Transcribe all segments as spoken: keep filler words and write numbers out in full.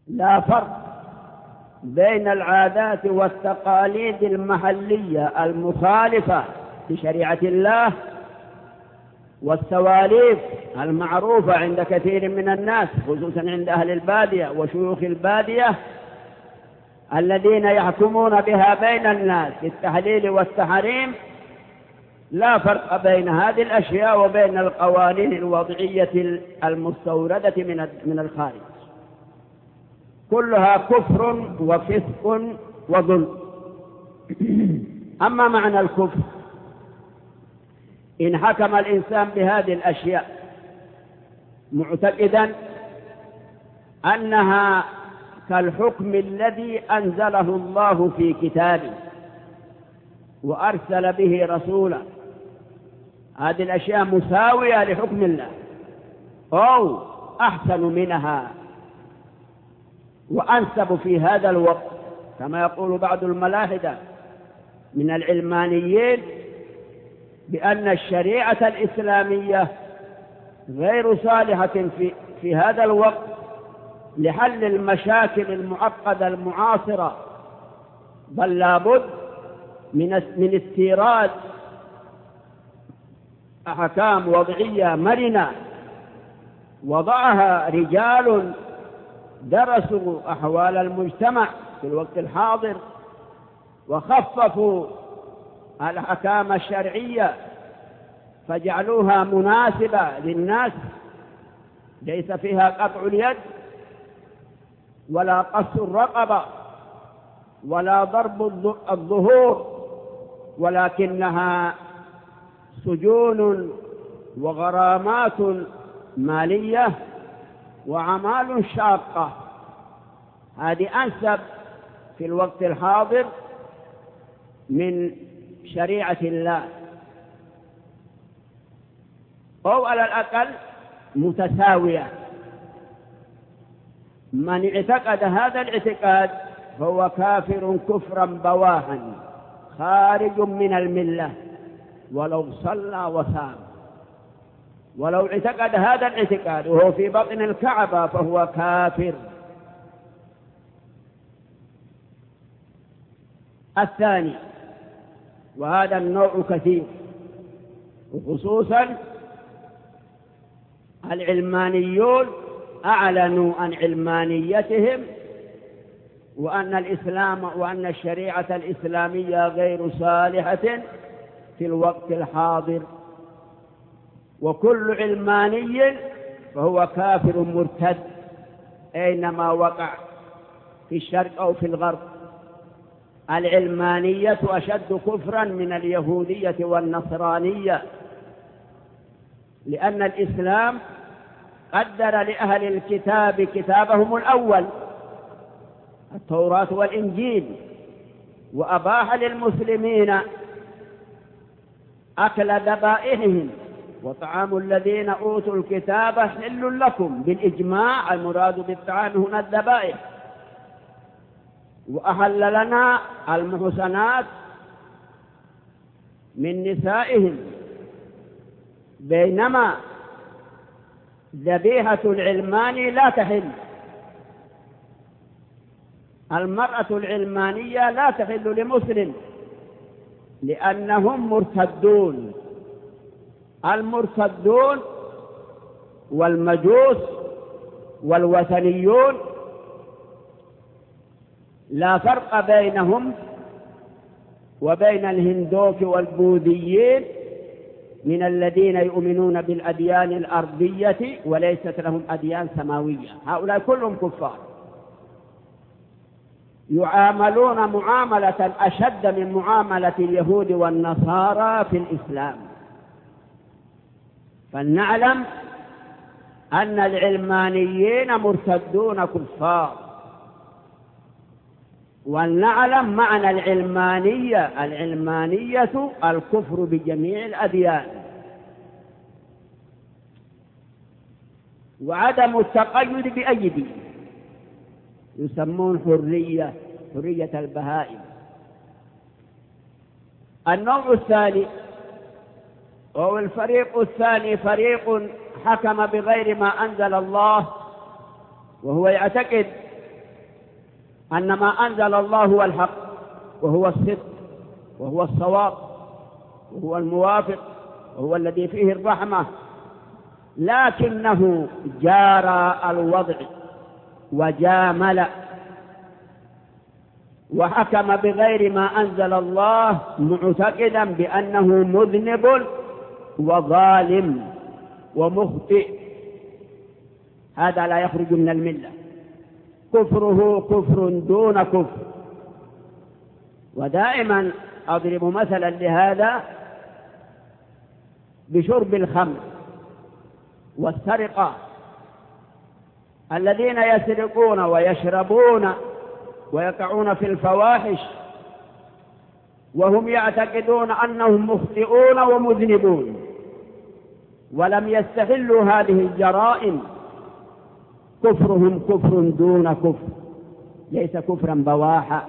لا فرق بين العادات والتقاليد المحلية المخالفة لشريعة الله والسواليف المعروفة عند كثير من الناس، خصوصا عند أهل البادية وشيوخ البادية الذين يحكمون بها بين الناس في التحليل والتحريم. لا فرق بين هذه الأشياء وبين القوانين الوضعية المستوردة من الخارج، كلها كفر وفسق وظلم. أما معنى الكفر، إن حكم الإنسان بهذه الأشياء معتقدا أنها كالحكم الذي أنزله الله في كتابه وأرسل به رسولا، هذه الأشياء مساوية لحكم الله أو أحسن منها وأنسب في هذا الوقت، كما يقول بعض الملاحدة من العلمانيين بأن الشريعة الإسلامية غير صالحة في, في هذا الوقت لحل المشاكل المعقدة المعاصرة، بل لابد من من استيراد أحكام وضعية مرنة وضعها رجال درسوا أحوال المجتمع في الوقت الحاضر وخففوا الأحكام الشرعية فجعلوها مناسبة للناس، ليس فيها قطع اليد ولا قص الرقبة ولا ضرب الظهور، ولكنها سجون وغرامات مالية وأعمال شاقة. هذه أنسب في الوقت الحاضر من شريعة الله، أو على الأقل متساوية. من اعتقد هذا الاعتقاد فهو كافر كفرا بواحا خارج من الملة ولو صلى وصام. ولو اعتقد هذا الاعتقاد وهو في بطن الكعبة فهو كافر. الثاني، وهذا النوع كثير، وخصوصا العلمانيون أعلنوا عن علمانيتهم وأن الإسلام وأن الشريعة الإسلامية غير صالحة في الوقت الحاضر، وكل علماني فهو كافر مرتد أينما وقع في الشرق أو في الغرب. العلمانية أشد كفرا من اليهودية والنصرانية، لأن الإسلام قدر لأهل الكتاب كتابهم الأول التوراة والإنجيل، وأباح للمسلمين أكل ذبائحهم، وطعام الذين أوتوا الكتاب حل لكم بالإجماع، المراد بالطعام هنا الذبائح. وأحل لنا المحصنات من نسائهم، بينما ذبيحة العلماني لا تحل. المرأة العلمانية لا تحل لمسلم لأنهم مرتدون. المرتدون والمجوس والوثنيون لا فرق بينهم وبين الهندوك والبوذيين من الذين يؤمنون بالأديان الأرضية وليست لهم أديان سماوية. هؤلاء كلهم كفار، يعاملون معاملة أشد من معاملة اليهود والنصارى في الإسلام. فلنعلم أن العلمانيين مرتدون كفار، ولنعلم معنى العلمانية. العلمانية الكفر بجميع الأديان وعدم التقيد بأي دين، يسمون حرية حرية البهائم. النوع الثاني أو الفريق الثاني فريق حكم بغير ما أنزل الله، وهو يعتقد أن ما أنزل الله هو الحق وهو الصدق وهو الصواب وهو الموافق وهو الذي فيه الرحمة، لكنه جارى الوضع وجامل وحكم بغير ما أنزل الله، معتقدا بأنه مذنب وظالم ومخطئ. هذا لا يخرج من الملة، كفره كفر دون كفر. ودائما أضرب مثلا لهذا بشرب الخمر والسرقة. الذين يسرقون ويشربون ويقعون في الفواحش وهم يعتقدون أنهم مخطئون ومذنبون ولم يستحلوا هذه الجرائم، كفرهم كفر دون كفر، ليس كفرا بواحا.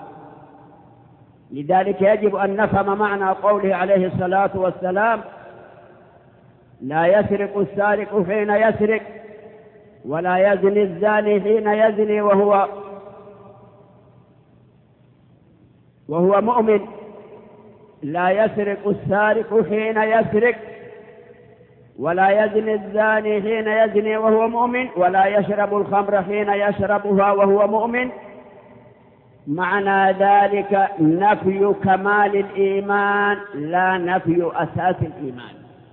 لذلك يجب أن نفهم معنى قوله عليه الصلاة والسلام: لا يسرق السارق حين يسرق، ولا يزني الزاني حين يزني وهو وهو مؤمن. لا يسرق السارق حين يسرق، ولا يزني الزاني حين يزني وهو مؤمن، ولا يشرب الخمر حين يشربها وهو مؤمن. معنى ذلك نفي كمال الإيمان لا نفي أساس الإيمان.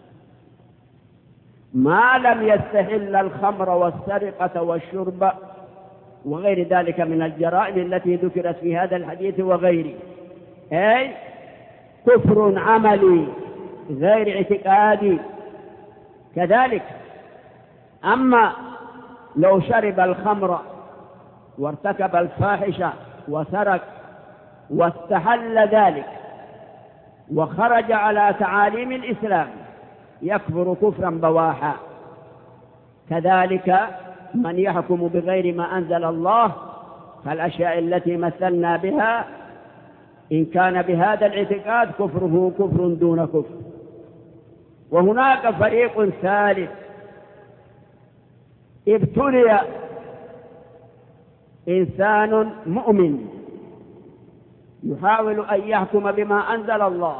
ما لم يستحل الخمر والسرقة والشرب وغير ذلك من الجرائم التي ذكرت في هذا الحديث وغيره، أي كفر عملي غير اعتقادي. كذلك أما لو شرب الخمر وارتكب الفاحشة وسرق واستحل ذلك وخرج على تعاليم الإسلام، يكفر كفرا بواحا. كذلك من يحكم بغير ما أنزل الله، فالأشياء التي مثلنا بها إن كان بهذا الاعتقاد كفره كفر دون كفر. وهناك فريق ثالث ابتلي إنسان مؤمن يحاول أن يحكم بما أنزل الله،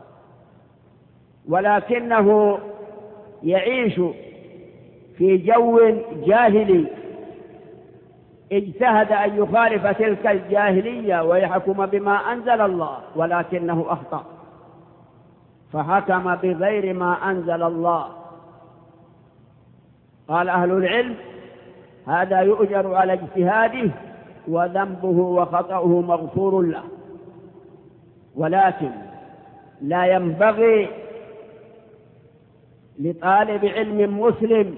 ولكنه يعيش في جو جاهلي، اجتهد أن يخالف تلك الجاهلية ويحكم بما أنزل الله، ولكنه أخطأ فحكم بغير ما أنزل الله. قال أهل العلم: هذا يؤجر على اجتهاده وذنبه وخطأه مغفور له، ولكن لا ينبغي لطالب علم مسلم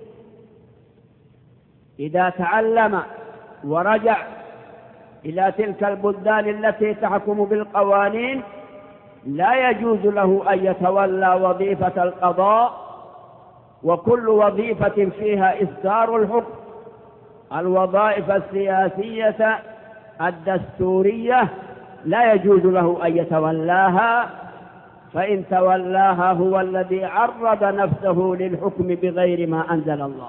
إذا تعلم ورجع إلى تلك البلدان التي تحكم بالقوانين، لا يجوز له أن يتولى وظيفة القضاء، وكل وظيفة فيها إصدار الحكم، الوظائف السياسية الدستورية لا يجوز له أن يتولاها، فإن تولاها هو الذي عرض نفسه للحكم بغير ما أنزل الله.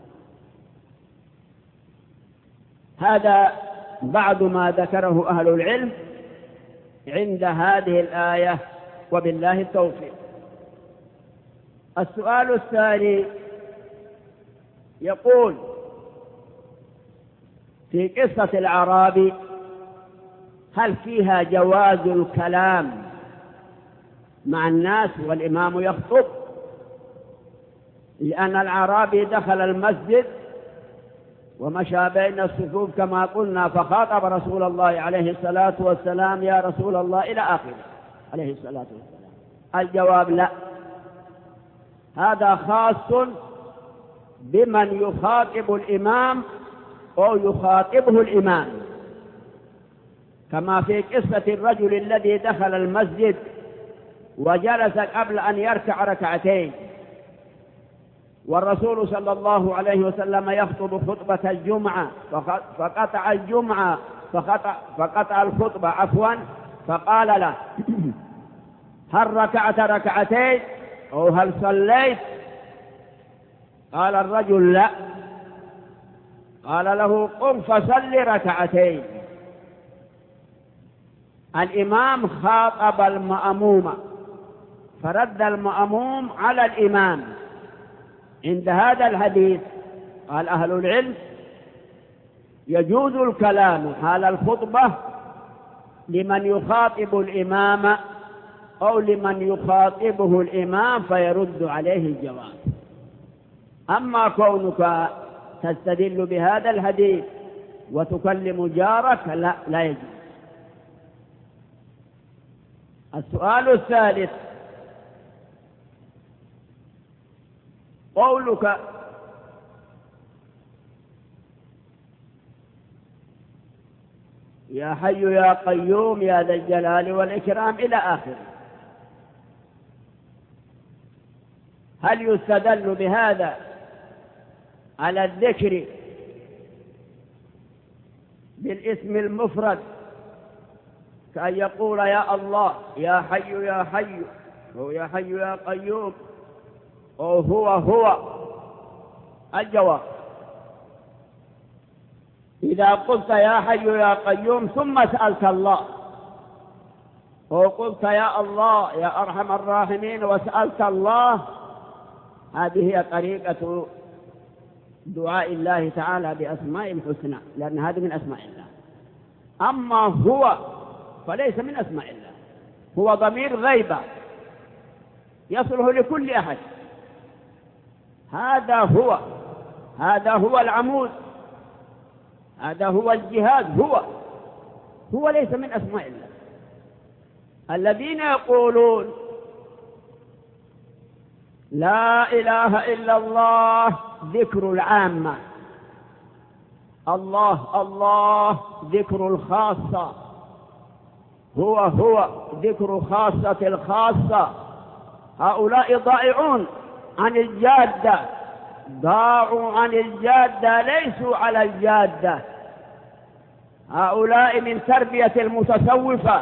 هذا بعض ما ذكره أهل العلم عند هذه الآية، وبالله التوفيق. السؤال الثاني يقول: في قصة الأعرابي هل فيها جواز الكلام مع الناس والإمام يخطب؟ لأن الأعرابي دخل المسجد ومشى بين الصفوف كما قلنا، فخاطب رسول الله عليه الصلاة والسلام: يا رسول الله، إلى آخره عليه الصلاة والسلام. الجواب: لا، هذا خاص بمن يخاطب الإمام أو يخاطبه الإمام، كما في قصة الرجل الذي دخل المسجد وجلس قبل أن يركع ركعتين، والرسول صلى الله عليه وسلم يخطب خطبة الجمعة فقطع الجمعة فقطع, فقطع الخطبة عفوا فقال له: هل ركعت ركعتين أو هل صليت؟ قال الرجل: لا. قال له: قم فصل ركعتين. الإمام خاطب المأموم فرد المأموم على الإمام. عند هذا الحديث قال أهل العلم يجوز الكلام حال الخطبة لمن يخاطب الإمام أو لمن يخاطبه الإمام فيرد عليه الجواب. أما كونك تستدل بهذا الحديث وتكلم جارك لا, لا يجوز. السؤال الثالث قولك يا حي يا قيوم يا ذا الجلال والإكرام إلى آخره، هل يستدل بهذا على الذكر بالاسم المفرد كأن يقول يا الله يا حي يا حي أو يا حي يا قيوم أو هو هو؟ الجواب إذا قلت يا حي يا قيوم ثم سألت الله أو قلت يا الله يا أرحم الراحمين وسألت الله، هذه هي طريقة دعاء الله تعالى بأسماء الحسنى، لأن هذه من أسماء الله. أما هو فليس من أسماء الله، هو ضمير غيبة يصله لكل أحد. هذا هو هذا هو العمود، هذا هو الجهاز، هو هو ليس من أسماء الله. الذين يقولون لا إله إلا الله ذكر العامة، الله الله ذكر الخاصة، هو هو ذكر خاصة الخاصة، هؤلاء ضائعون عن الجادة، ضاعوا عن الجادة، ليسوا على الجادة. هؤلاء من تربية المتصوفة.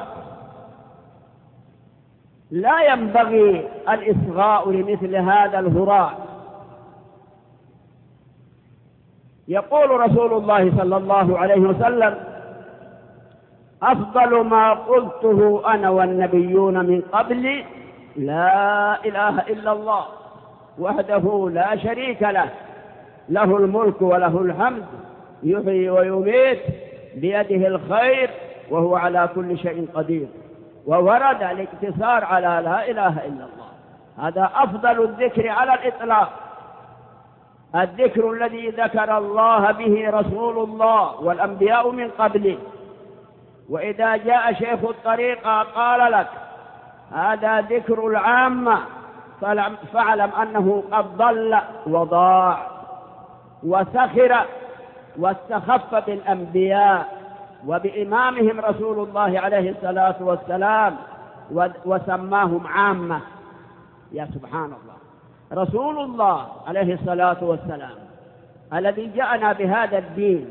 لا ينبغي الإصغاء لمثل هذا الهراء. يقول رسول الله صلى الله عليه وسلم أفضل ما قلته أنا والنبيون من قبلي لا إله إلا الله وحده لا شريك له، له الملك وله الحمد يحيي ويميت بيده الخير وهو على كل شيء قدير. وورد الاقتصار على لا إله إلا الله. هذا أفضل الذكر على الإطلاق، الذكر الذي ذكر الله به رسول الله والأنبياء من قبله. وإذا جاء شيخ الطريقة قال لك هذا ذكر العامة فاعلم أنه قد ضل وضاع وسخر واستخف بالأنبياء وبإمامهم رسول الله عليه الصلاة والسلام وسماهم عامة. يا سبحان الله، رسول الله عليه الصلاة والسلام الذي جاءنا بهذا الدين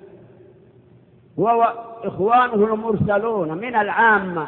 هو إخوانه المرسلون من العامة،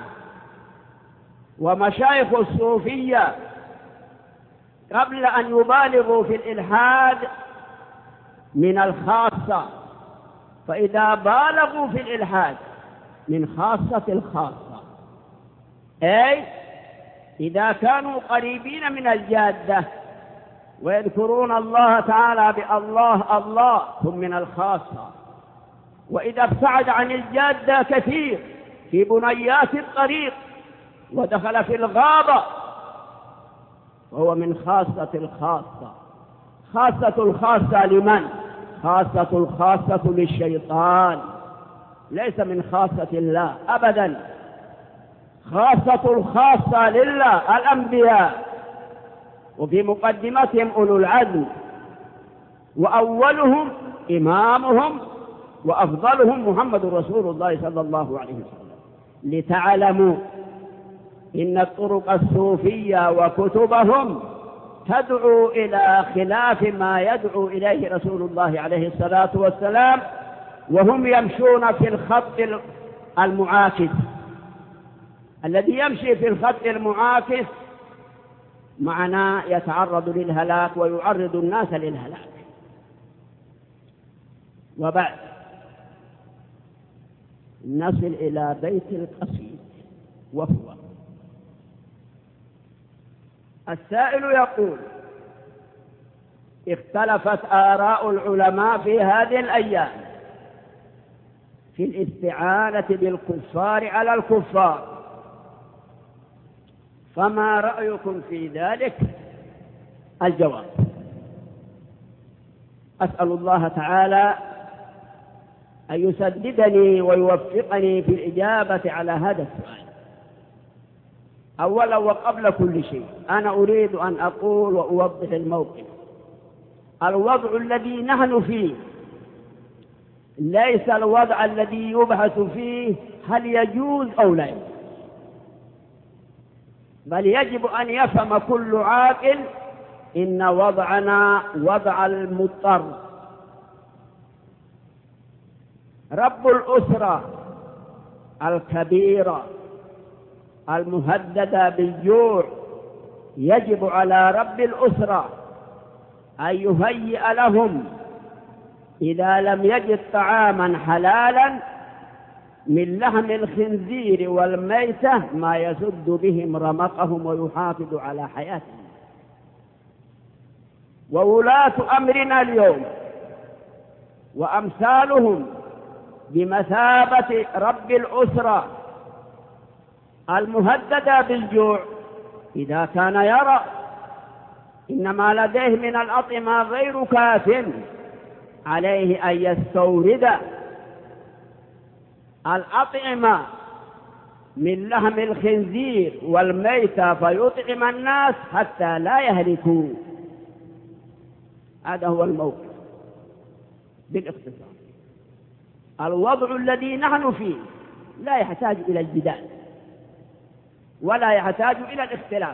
ومشايخ الصوفية قبل أن يبالغوا في الإلحاد من الخاصة، فإذا بالغوا في الإلحاد من خاصة الخاصة، أي إذا كانوا قريبين من الجادة ويذكرون الله تعالى بالله الله هم من الخاصة. وإذا ابتعد عن الجادة كثير في بنيات الطريق ودخل في الغابة فهو من خاصة الخاصة. خاصة الخاصة لمن؟ خاصة الخاصة للشيطان، ليس من خاصة الله أبدا. خاصة الخاصة لله الأنبياء، وفي مقدمتهم أولو العزم، وأولهم إمامهم وأفضلهم محمد رسول الله صلى الله عليه وسلم. لتعلموا إن الطرق الصوفية وكتبهم تدعو إلى خلاف ما يدعو إليه رسول الله عليه الصلاة والسلام، وهم يمشون في الخط المعاكس. الذي يمشي في الخط المعاكس معناه يتعرض للهلاك ويعرض الناس للهلاك. وبعد نصل إلى بيت القصيد. وهو. السائل يقول: اختلفت آراء العلماء في هذه الأيام في الاستعانة بالكفار على الكفار، فما رأيكم في ذلك؟ الجواب: أسأل الله تعالى أن يسددني ويوفقني في الإجابة على هذا السؤال. أولا وقبل كل شيء أنا أريد أن أقول وأوضح الموقف. الوضع الذي نحن فيه ليس الوضع الذي يبحث فيه هل يجوز أو لا يجوز، بل يجب أن يفهم كل عاقل إن وضعنا وضع المضطر. رب الأسرة الكبيرة المهددة بالجوع يجب على رب الأسرة أن يهيئ لهم إذا لم يجد طعاما حلالا من لحم الخنزير والميتة ما يسد بهم رمقهم ويحافظ على حياتهم. وولاة أمرنا اليوم وأمثالهم بمثابة رب الأسرة المهددة بالجوع إذا كان يرى إن ما لديه من الأطعمة غير كاف عليه أن يستورد الأطعمة من لحم الخنزير والميتة فيطعم الناس حتى لا يهلكوا. هذا هو الموقف بالاختصار. الوضع الذي نحن فيه لا يحتاج إلى الجدال ولا يحتاج إلى الاختلاف.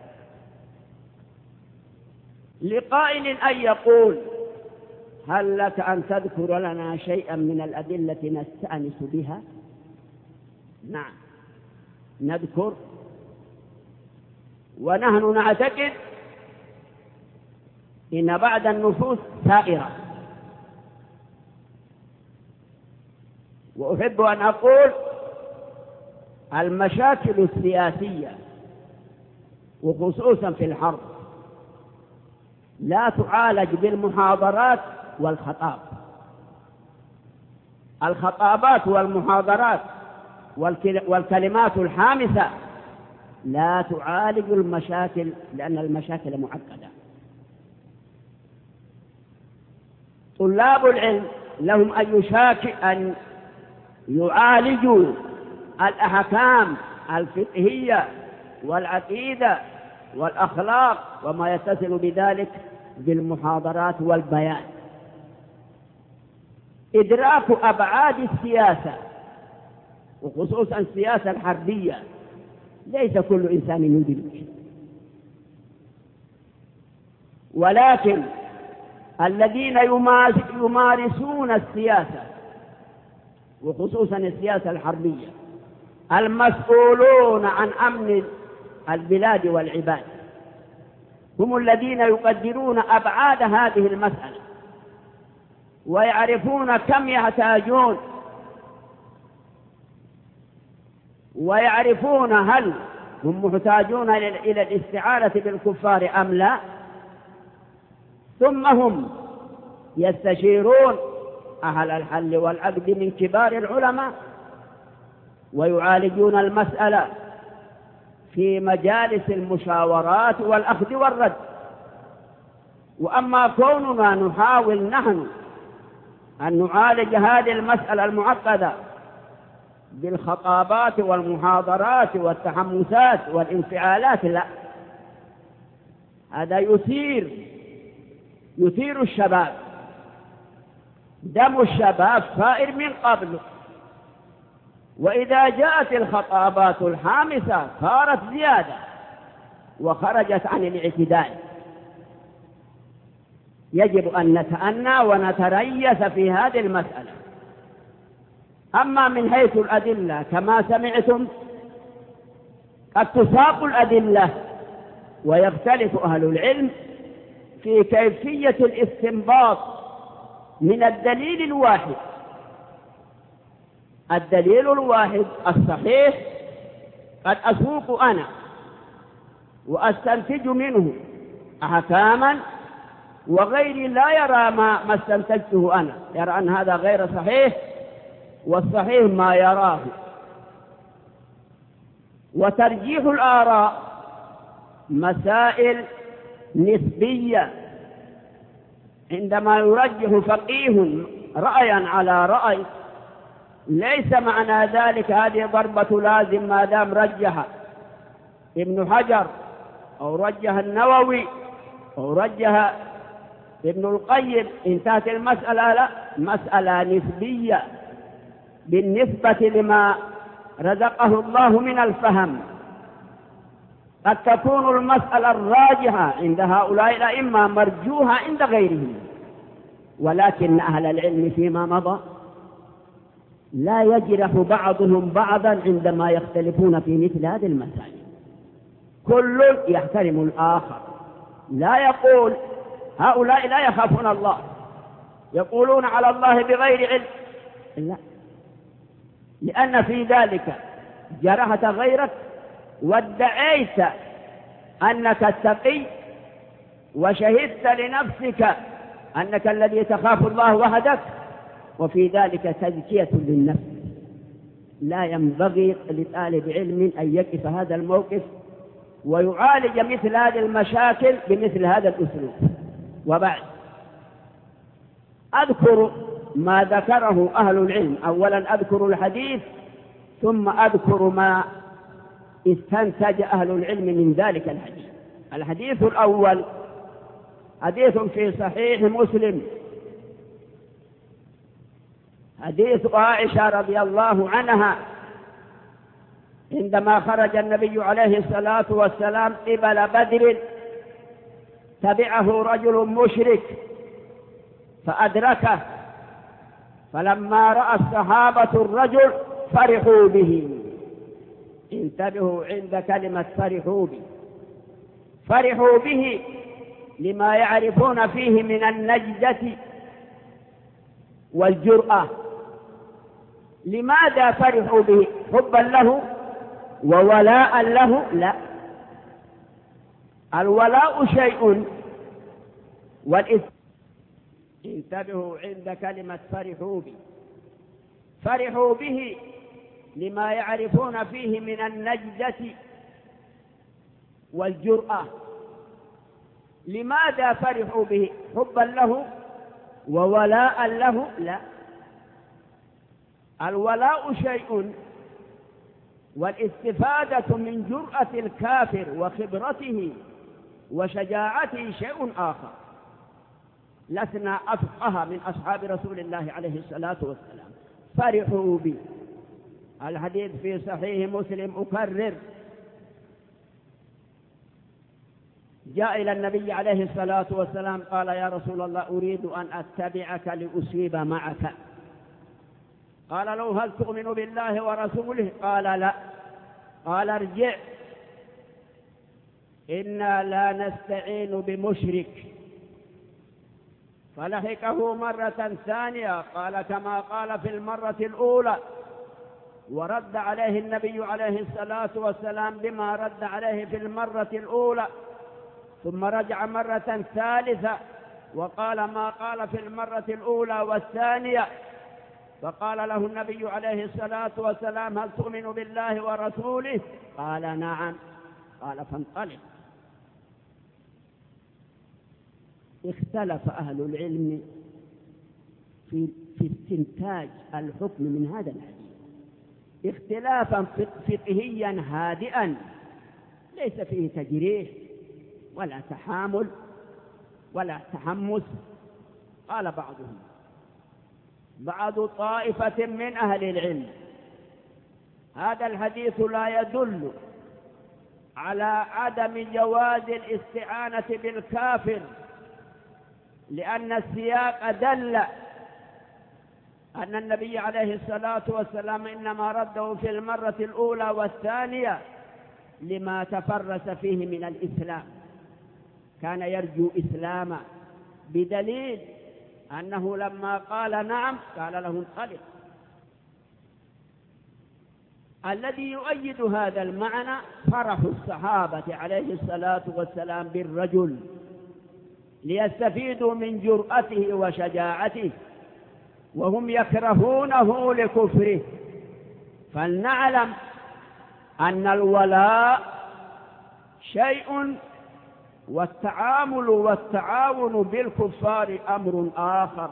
لقائل أن يقول: هل لك أن تذكر لنا شيئا من الأدلة نستأنس بها؟ نعم نذكر، ونحن نعتقد إن بعض النصوص سائرة. وأحب أن أقول المشاكل السياسية وخصوصا في الحرب لا تعالج بالمحاضرات والخطاب. الخطابات والمحاضرات والكلمات الحامسة لا تعالج المشاكل، لأن المشاكل معقدة. طلاب العلم لهم أن يشاكل أن يعالجوا الأحكام الفقهية والعقيدة والأخلاق وما يتصل بذلك بالمحاضرات والبيان. إدراك أبعاد السياسة وخصوصا السياسة الحربية ليس كل إنسان يدرك، ولكن الذين يمارسون السياسة وخصوصا السياسة الحربية المسؤولون عن أمن البلاد والعباد هم الذين يقدرون أبعاد هذه المسألة ويعرفون كم يحتاجون، ويعرفون هل هم محتاجون إلى الاستعانة بالكفار أم لا، ثم هم يستشيرون أهل الحل والعقد من كبار العلماء ويعالجون المسألة في مجالس المشاورات والأخذ والرد. وأما كوننا نحاول نحن أن نعالج هذه المسألة المعقدة بالخطابات والمحاضرات والتحمسات والانفعالات، لا، هذا يثير يثير الشباب. دم الشباب ثائر من قبل، وإذا جاءت الخطابات الحامسة صارت زيادة وخرجت عن الاعتدال. يجب أن نتأنى ونتريث في هذه المسألة. أما من حيث الأدلة كما سمعتم قد تساق الأدلة ويختلف أهل العلم في كيفية الاستنباط من الدليل الواحد. الدليل الواحد الصحيح قد أسوق أنا وأستنتج منه أحكاما، وغيري لا يرى ما, ما استنتجته أنا، يرى أن هذا غير صحيح، والصحيح ما يراه. وترجيح الآراء مسائل نسبية، عندما يرجح فقيه رأيا على رأي ليس معنى ذلك هذه ضربة لازم ما دام رجح ابن حجر أو رجح النووي أو رجح ابن القيم انتهت المسألة. لا، مسألة نسبية بالنسبة لما رزقه الله من الفهم. قد تكون المسألة الراجحة عند هؤلاء الأئمة مرجوحة عند غيرهم، ولكن أهل العلم فيما مضى لا يجرح بعضهم بعضا عندما يختلفون في مثل هذه المسائل، كل يحترم الآخر، لا يقول هؤلاء لا يخافون الله يقولون على الله بغير علم، لا، لأن في ذلك جرحت غيرك وادعيت أنك التقي وشهدت لنفسك أنك الذي تخاف الله وحدك، وفي ذلك تزكية للنفس. لا ينبغي لطالب علم أن يقف هذا الموقف ويعالج مثل هذه المشاكل بمثل هذا الأسلوب. وبعد أذكر ما ذكره أهل العلم، أولا أذكر الحديث ثم أذكر ما استنتج أهل العلم من ذلك الحديث. الحديث الأول حديث في صحيح مسلم، حديث عائشة رضي الله عنها عندما خرج النبي عليه الصلاة والسلام قبل بدر تبعه رجل مشرك فأدركه، فلما رأى الصحابة الرجل فرحوا به. انتبهوا عند كلمة فرحوا به، فرحوا به لما يعرفون فيه من النجدة والجرأة. لماذا فرحوا به؟ حبا له وولاء له؟ لا، الولاء شيء والإثم. انتبهوا عند كلمة فرحوا به، فرحوا به لما يعرفون فيه من النجدة والجرأة. لماذا فرحوا به؟ حبا له وولاء له؟ لا، الولاء شيء والاستفادة من جرأة الكافر وخبرته وشجاعته شيء آخر. لسنا أفقه من أصحاب رسول الله عليه الصلاة والسلام. فرحوا به. الحديث في صحيح مسلم أكرر، جاء إلى النبي عليه الصلاة والسلام قال يا رسول الله أريد أن أتبعك لأصيب معك. قال له هل تؤمن بالله ورسوله؟ قال لا. قال ارجع إنا لا نستعين بمشرك. فلحقه مرة ثانية قال كما قال في المرة الأولى، ورد عليه النبي عليه الصلاة والسلام بما رد عليه في المرة الأولى، ثم رجع مرة ثالثة وقال ما قال في المرة الأولى والثانية. فقال له النبي عليه الصلاة والسلام هل تؤمن بالله ورسوله؟ قال نعم. قال فانطلق. اختلف أهل العلم في, في استنتاج الحكم من هذا الحديث اختلافا فقهيا هادئا ليس فيه تجريح ولا تحامل ولا تحمس. قال بعضهم بعض طائفة من أهل العلم هذا الحديث لا يدل على عدم جواز الاستعانة بالكافر، لأن السياق دل أن النبي عليه الصلاة والسلام إنما رده في المرة الأولى والثانية لما تفرس فيه من الإسلام، كان يرجو إسلاما، بدليل أنه لما قال نعم قال له انطلق. الذي يؤيد هذا المعنى فرح الصحابة عليه الصلاة والسلام بالرجل ليستفيدوا من جرأته وشجاعته، وهم يكرهونه لكفره. فلنعلم أن الولاء شيء، والتعامل والتعاون بالكفار أمر آخر.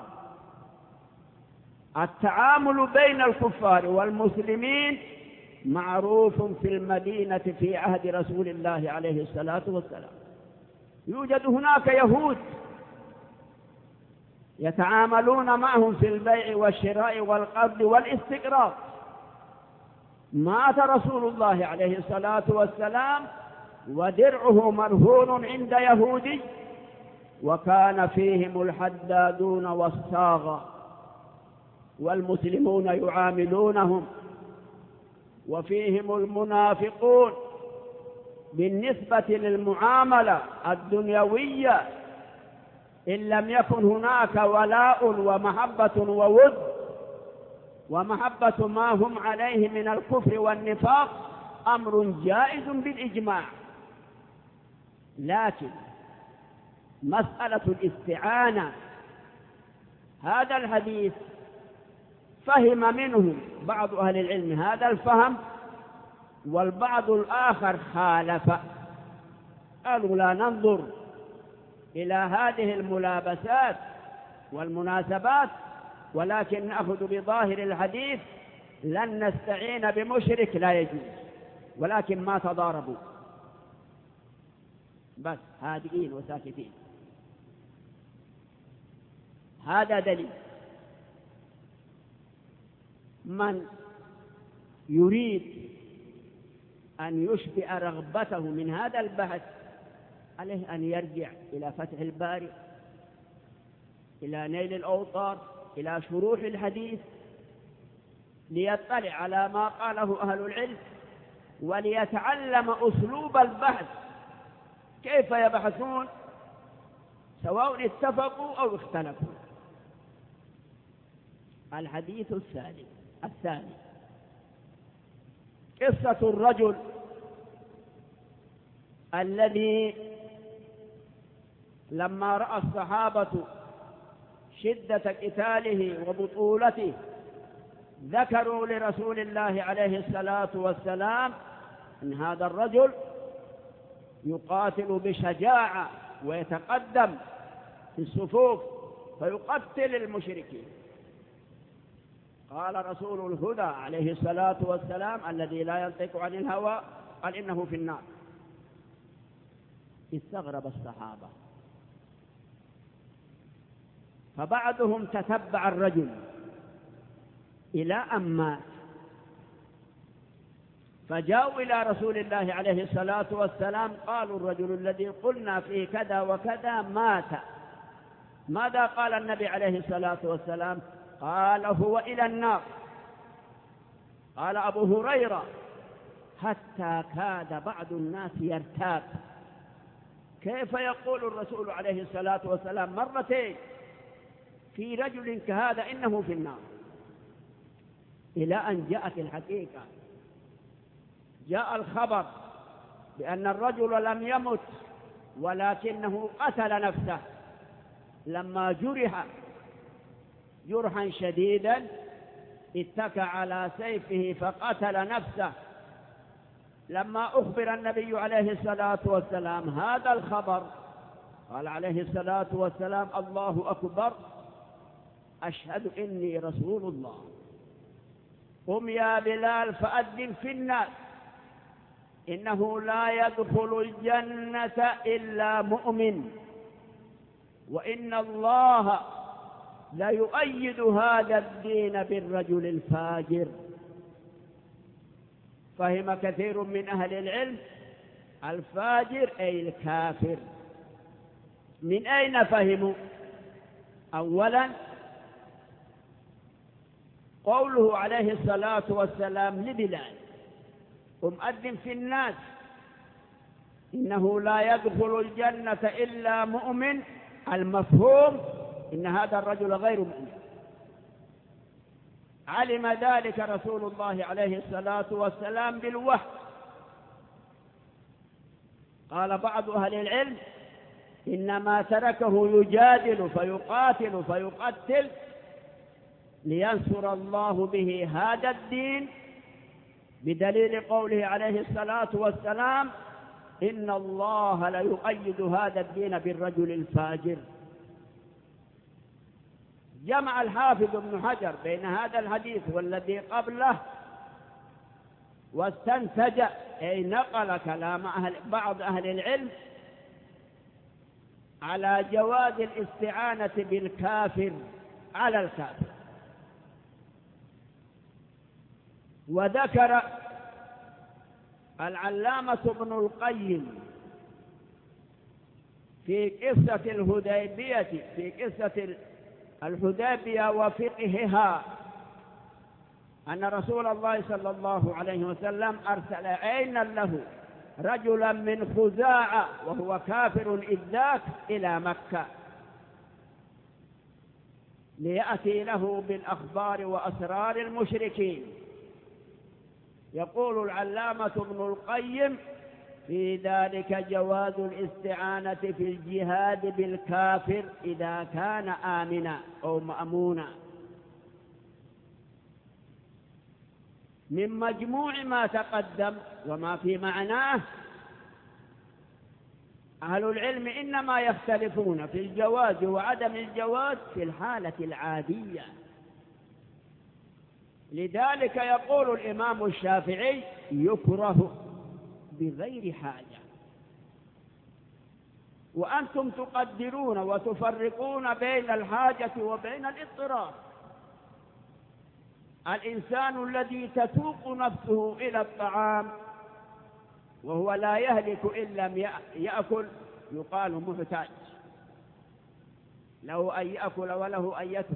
التعامل بين الكفار والمسلمين معروف في المدينة في عهد رسول الله عليه الصلاة والسلام. يوجد هناك يهود يتعاملون معهم في البيع والشراء والقرض والاستقراض. مات رسول الله عليه الصلاة والسلام ودرعه مرهون عند يهودي، وكان فيهم الحدادون والصاغة، والمسلمون يعاملونهم، وفيهم المنافقون بالنسبة للمعاملة الدنيوية. إن لم يكن هناك ولاء ومحبة وود ومحبة ما هم عليه من الكفر والنفاق أمر جائز بالإجماع. لكن مسألة الاستعانة، هذا الحديث فهم منه بعض أهل العلم هذا الفهم، والبعض الآخر خالف. قالوا لا ننظر إلى هذه الملابسات والمناسبات، ولكن نأخذ بظاهر الحديث، لن نستعين بمشرك لا يجوز، ولكن ما تضاربوا، بس هادئين وساكتين. هذا دليل. من يريد أن يشبع رغبته من هذا البحث عليه أن يرجع إلى فتح الباري، إلى نيل الأوطار، إلى شروح الحديث، ليطلع على ما قاله أهل العلم، وليتعلم أسلوب البحث، كيف يبحثون سواء اتفقوا أو اختلفوا. الحديث الثاني الثاني قصة الرجل الذي لما رأى الصحابة شدة قتاله وبطولته ذكروا لرسول الله عليه الصلاة والسلام أن هذا الرجل يقاتل بشجاعة ويتقدم في الصفوف فيقتل المشركين. قال رسول الهدى عليه الصلاة والسلام الذي لا ينطق عن الهوى قال إنه في النار. استغرب الصحابة، فبعضهم تتبع الرجل إلى أن مات، فجاءوا إلى رسول الله عليه الصلاة والسلام قالوا الرجل الذي قلنا فيه كذا وكذا مات. ماذا قال النبي عليه الصلاة والسلام؟ قال هو إلى النار. قال أبو هريرة حتى كاد بعض الناس يرتاب، كيف يقول الرسول عليه الصلاة والسلام مرتين في رجل كهذا إنه في النار؟ إلى أن جاءت الحقيقة، جاء الخبر بأن الرجل لم يمت ولكنه قتل نفسه لما جرح جرحا شديدا، اتكى على سيفه فقتل نفسه. لما أخبر النبي عليه الصلاة والسلام هذا الخبر قال عليه الصلاة والسلام الله أكبر أشهد إني رسول الله، قم يا بلال فأذن في الناس إنه لا يدخل الجنة إلا مؤمن، وإن الله لا يؤيد هذا الدين بالرجل الفاجر. فهم كثير من أهل العلم الفاجر أي الكافر. من أين فهموا؟ أولا قوله عليه الصلاة والسلام لبلال قم أذن في الناس إنه لا يدخل الجنة إلا مؤمن، المفهوم إن هذا الرجل غير مؤمن. علم ذلك رسول الله عليه الصلاة والسلام بالوحي. قال بعض أهل العلم إنما تركه يجادل فيقاتل فيقتل لينصر الله به هذا الدين، بدليل قوله عليه الصلاة والسلام إن الله ليؤيد هذا الدين بالرجل الفاجر. جمع الحافظ ابن حجر بين هذا الحديث والذي قبله واستنتج، أي نقل كلام أهل بعض أهل العلم على جواز الاستعانة بالكافر على الكافر. وذكر العلامة ابن القيم في قصة الهديبية في قصة الحديبية وفقهها أن رسول الله صلى الله عليه وسلم أرسل عينا له رجلا من خزاعة وهو كافر إذ ذاك إلى مكة ليأتي له بالأخبار وأسرار المشركين. يقول العلامة ابن القيم في ذلك جواز الاستعانة في الجهاد بالكافر إذا كان آمنا أو مأمونا. من مجموع ما تقدم وما في معناه أهل العلم إنما يختلفون في الجواز وعدم الجواز في الحالة العادية. لذلك يقول الإمام الشافعي يكره بغير حاجة، وأنتم تقدرون وتفرقون بين الحاجة وبين الاضطرار. الإنسان الذي تسوق نفسه إلى الطعام وهو لا يهلك إن لم يأكل يقال محتاج، له أن يأكل وله أن يترك.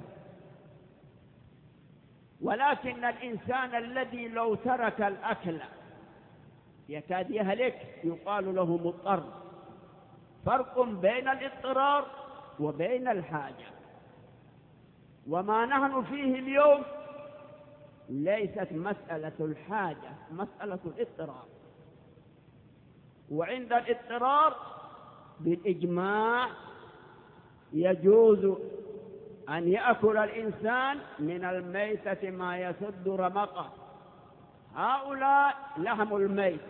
ولكن الإنسان الذي لو ترك الأكل يكاد يهلك يقال له مضطر. فرق بين الاضطرار وبين الحاجة. وما نحن فيه اليوم ليست مسألة الحاجة، مسألة الاضطرار. وعند الاضطرار بالإجماع يجوز أن يأكل الإنسان من الميتة ما يسد رمقه. هؤلاء لحم الميتة.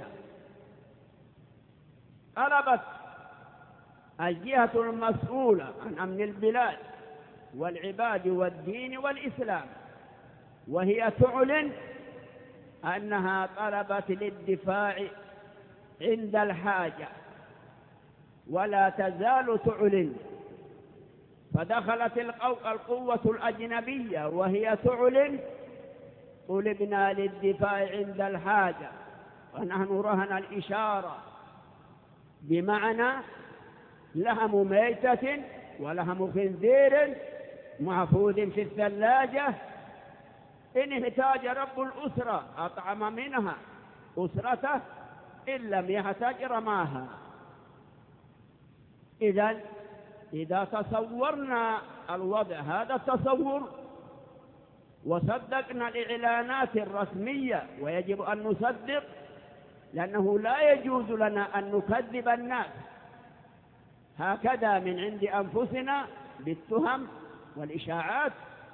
طلبت الجهة المسؤولة عن أمن البلاد والعباد والدين والإسلام، وهي تعلن أنها طلبت للدفاع عند الحاجة ولا تزال تعلن. فدخلت القوة الأجنبية وهي تعلن طلبنا للدفاع عند الحاجة، ونحن رهن الإشارة، بمعنى لحم ميتة ولحم خنزير محفوظ في الثلاجة إن احتاج رب الأسرة أطعم منها أسرته، إن لم يحتاج رماها. إذن إذا تصورنا الوضع هذا التصور وصدقنا الإعلانات الرسمية، ويجب أن نصدق لأنه لا يجوز لنا أن نكذب الناس هكذا من عند أنفسنا بالتهم والإشاعات،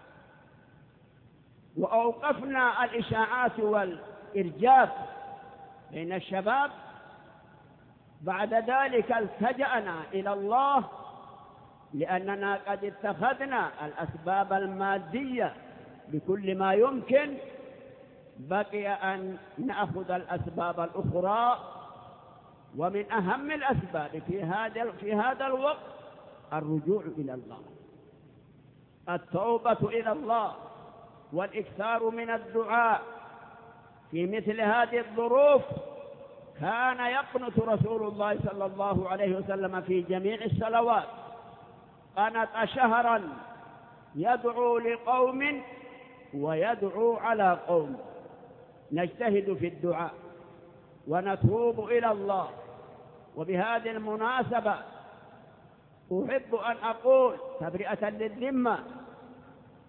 وأوقفنا الإشاعات والإرجاف بين الشباب. بعد ذلك التجأنا إلى الله لأننا قد اتخذنا الأسباب المادية بكل ما يمكن، بقي أن نأخذ الأسباب الأخرى. ومن أهم الأسباب في هذا في هذا الوقت الرجوع إلى الله، التوبة إلى الله، والإكثار من الدعاء. في مثل هذه الظروف كان يقنت رسول الله صلى الله عليه وسلم في جميع الصلوات، قنت شهرا يدعو لقوم ويدعو على قوم. نجتهد في الدعاء ونتوب إلى الله. وبهذه المناسبة أحب أن أقول تبرئة للذمة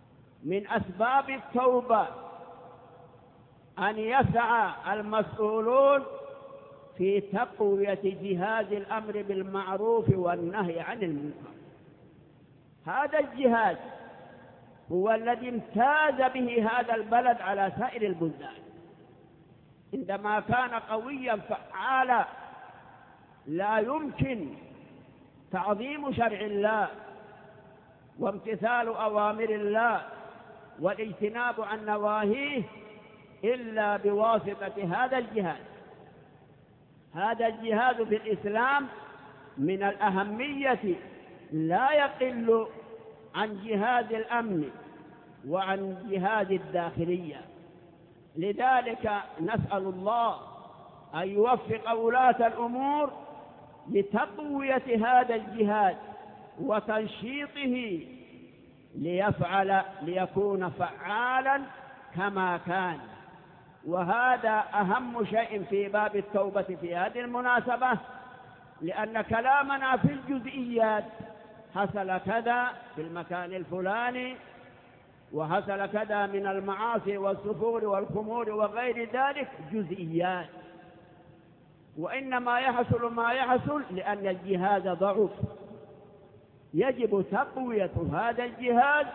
من أسباب التوبة أن يسعى المسؤولون في تقوية جهاد الأمر بالمعروف والنهي عن المنكر. هذا الجهاد هو الذي امتاز به هذا البلد على سائر البلدان، عندما كان قويا فعالا لا يمكن تعظيم شرع الله وامتثال أوامر الله والاجتناب عن نواهيه إلا بواسطة هذا الجهاد. هذا الجهاد في الإسلام من الأهمية لا يقل عن جهاد الأمن وعن جهاد الداخلية. لذلك نسأل الله أن يوفق ولاة الأمور لتقوية هذا الجهاد وتنشيطه ليفعل ليكون فعالا كما كان. وهذا أهم شيء في باب التوبة في هذه المناسبة، لأن كلامنا في الجزئيات حصل كذا في المكان الفلاني وحصل كذا من المعاصي والسفور والخمور وغير ذلك جزئيات، وإنما يحصل ما يحصل لأن الجهاد ضعف. يجب تقوية هذا الجهاد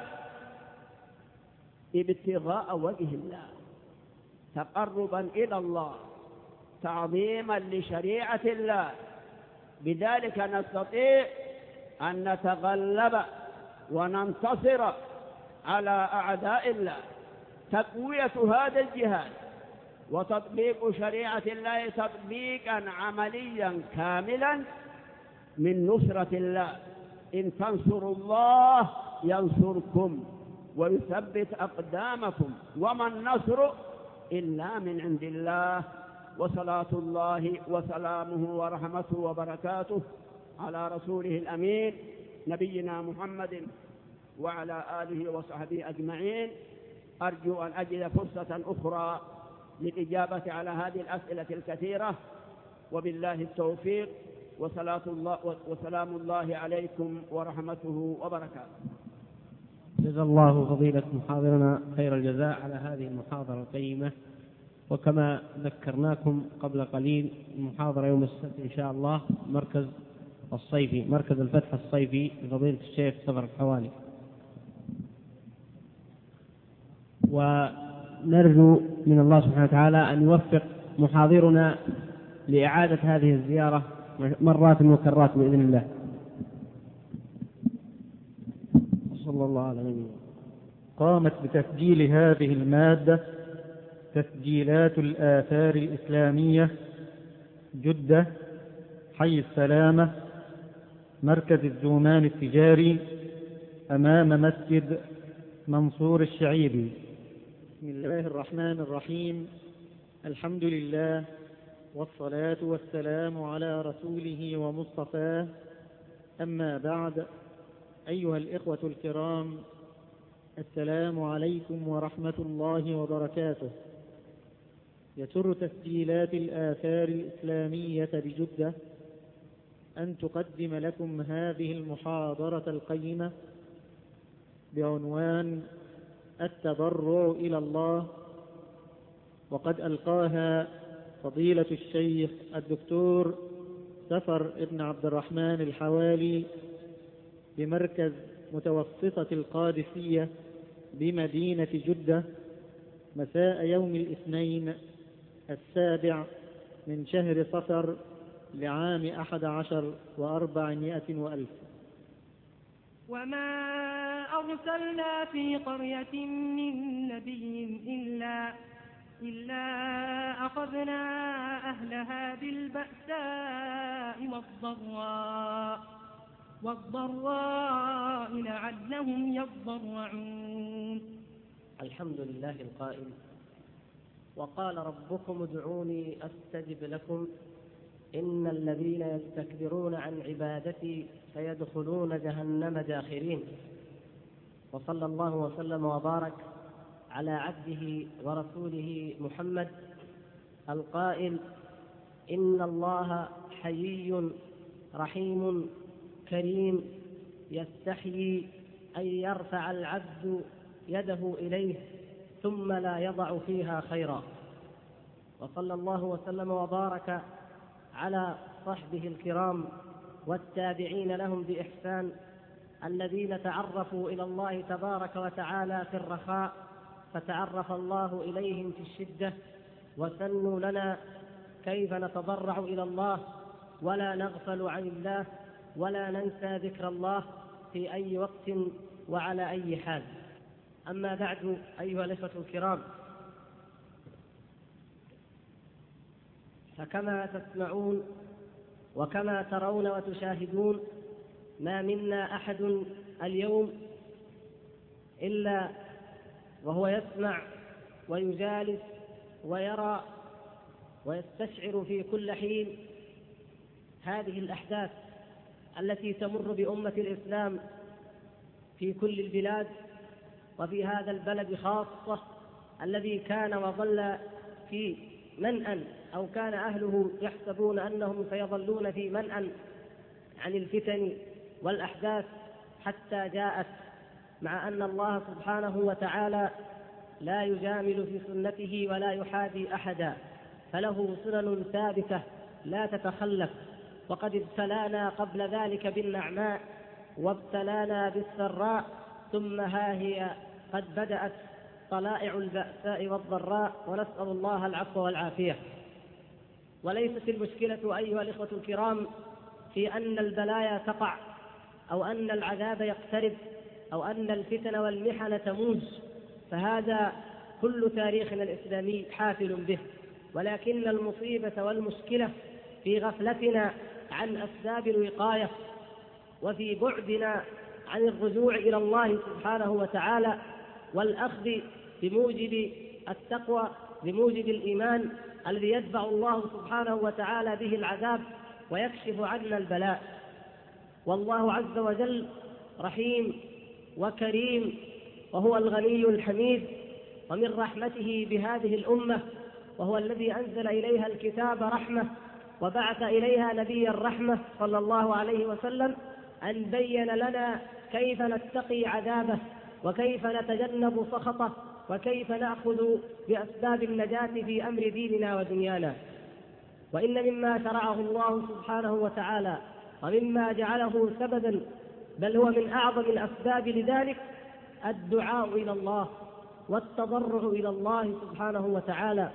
ابتغاء وجه الله، تقربا إلى الله، تعظيما لشريعة الله. بذلك نستطيع أن نتغلب وننتصر على أعداء الله. تقوية هذا الجهاد وتطبيق شريعة الله تطبيقا عمليا كاملا من نصرة الله. إن تنصروا الله ينصركم ويثبت أقدامكم وما النصر إلا من عند الله. وصلاة الله وسلامه ورحمته وبركاته على رسوله الأمين نبينا محمد وعلى آله وصحبه أجمعين. أرجو أن أجد فرصة أخرى للإجابة على هذه الأسئلة الكثيرة، وبالله التوفيق، وصلاة الله وسلام الله عليكم ورحمته وبركاته. جزا الله فضيلة محاضرنا خير الجزاء على هذه المحاضرة القيمة. وكما ذكرناكم قبل قليل المحاضرة يوم السبت إن شاء الله مركز الصيفي مركز الفتح الصيفي لفضيلة الشيخ صبر الحوالي. ونرجو من الله سبحانه وتعالى أن يوفق محاضرنا لإعادة هذه الزيارة مرات وكرات بإذن الله. صلى الله عليه وسلم. قامت بتسجيل هذه المادة تسجيلات الآثار الإسلامية، جدة، حي السلامة، مركز الزومان التجاري، أمام مسجد منصور الشعيبي. بسم الله الرحمن الرحيم. الحمد لله والصلاة والسلام على رسوله ومصطفاه. أما بعد، أيها الإخوة الكرام، السلام عليكم ورحمة الله وبركاته. يسر تسجيلات الآثار الإسلامية بجدة أن تقدم لكم هذه المحاضرة القيمة بعنوان التضرع إلى الله، وقد ألقاها فضيلة الشيخ الدكتور سفر ابن عبد الرحمن الحوالي بمركز متوسطة القادسية بمدينة جدة مساء يوم الاثنين السابع من شهر صفر لعام أحد عشر وأربعمائة وألف. وما أرسلنا في قرية من نبي إلا إلا أخذنا أهلها بالبأساء والضراء والضراء لعلهم يضرعون. الحمد لله القائل: وقال ربكم ادعوني أستجب لكم إن الذين يستكبرون عن عبادتي سيدخلون جهنم داخرين. وصلى الله وسلم وبارك على عبده ورسوله محمد القائل: إن الله حيي رحيم كريم يستحيي أن يرفع العبد يده إليه ثم لا يضع فيها خيرا. وصلى الله وسلم وبارك على صحبه الكرام والتابعين لهم بإحسان الذين تعرفوا إلى الله تبارك وتعالى في الرخاء فتعرف الله إليهم في الشدة، وسنوا لنا كيف نتضرع إلى الله ولا نغفل عن الله ولا ننسى ذكر الله في أي وقت وعلى أي حال. أما بعد أيها الإخوة الكرام، فكما تسمعون وكما ترون وتشاهدون ما منا أحد اليوم إلا وهو يسمع ويجالس ويرى ويستشعر في كل حين هذه الأحداث التي تمر بأمة الإسلام في كل البلاد وفي هذا البلد خاصة الذي كان وظل في منأى أو كان أهله يحسبون أنهم سيظلون في منأى عن الفتن والأحداث حتى جاءت، مع أن الله سبحانه وتعالى لا يجامل في سنته ولا يحادي أحدا، فله سنن ثابتة لا تتخلف. وقد ابتلانا قبل ذلك بالنعماء وابتلانا بالسراء، ثم ها هي قد بدأت طلائع البأساء والضراء، ونسأل الله العفو والعافية. وليست المشكلة أيها الإخوة الكرام في أن البلايا تقع أو أن العذاب يقترب أو أن الفتن والمحن تموج، فهذا كل تاريخنا الإسلامي حافل به، ولكن المصيبة والمشكلة في غفلتنا عن أسباب الوقاية وفي بعدنا عن الرجوع إلى الله سبحانه وتعالى والأخذ بموجب التقوى بموجب الإيمان الذي يدفع الله سبحانه وتعالى به العذاب ويكشف عنا البلاء. والله عز وجل رحيم وكريم وهو الغني الحميد، ومن رحمته بهذه الأمة وهو الذي أنزل إليها الكتاب رحمة وبعث إليها نبي الرحمة صلى الله عليه وسلم أن بين لنا كيف نتقي عذابه وكيف نتجنب سخطه وكيف نأخذ بأسباب النجاة في أمر ديننا ودنيانا. وإن مما شرعه الله سبحانه وتعالى ومما جعله سببا بل هو من أعظم الأسباب لذلك الدعاء إلى الله والتضرع إلى الله سبحانه وتعالى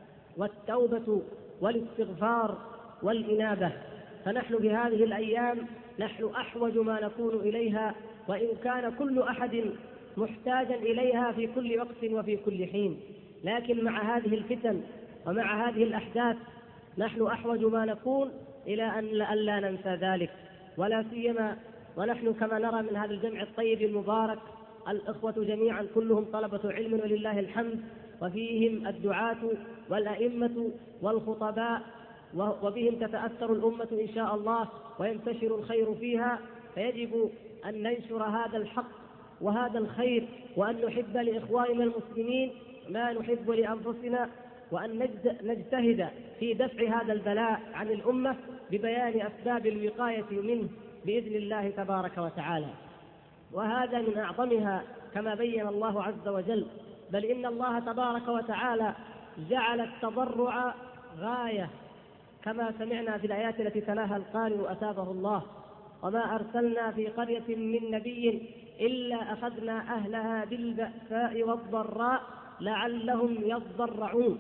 والتوبة والاستغفار والإنابة. فنحن في هذه الأيام نحن أحوج ما نكون إليها، وإن كان كل أحد محتاجا إليها في كل وقت وفي كل حين، لكن مع هذه الفتن ومع هذه الأحداث نحن أحوج ما نكون إلى أن لا ننسى ذلك، ولا سيما ونحن كما نرى من هذا الجمع الطيب المبارك الإخوة جميعا كلهم طلبة علم ولله الحمد، وفيهم الدعاة والأئمة والخطباء، وبهم تتأثر الأمة إن شاء الله وينتشر الخير فيها. فيجب أن ننشر هذا الحق وهذا الخير، وأن نحب لإخواننا المسلمين ما نحب لأنفسنا، وأن نجتهد في دفع هذا البلاء عن الأمة ببيان أسباب الوقاية منه بإذن الله تبارك وتعالى. وهذا من أعظمها كما بين الله عز وجل، بل إن الله تبارك وتعالى جعل التضرع غاية كما سمعنا في الآيات التي تلاها القارئ أتابه الله: وما أرسلنا في قرية من نبي إلا أخذنا أهلها بالبأساء والضراء لعلهم يضرعون.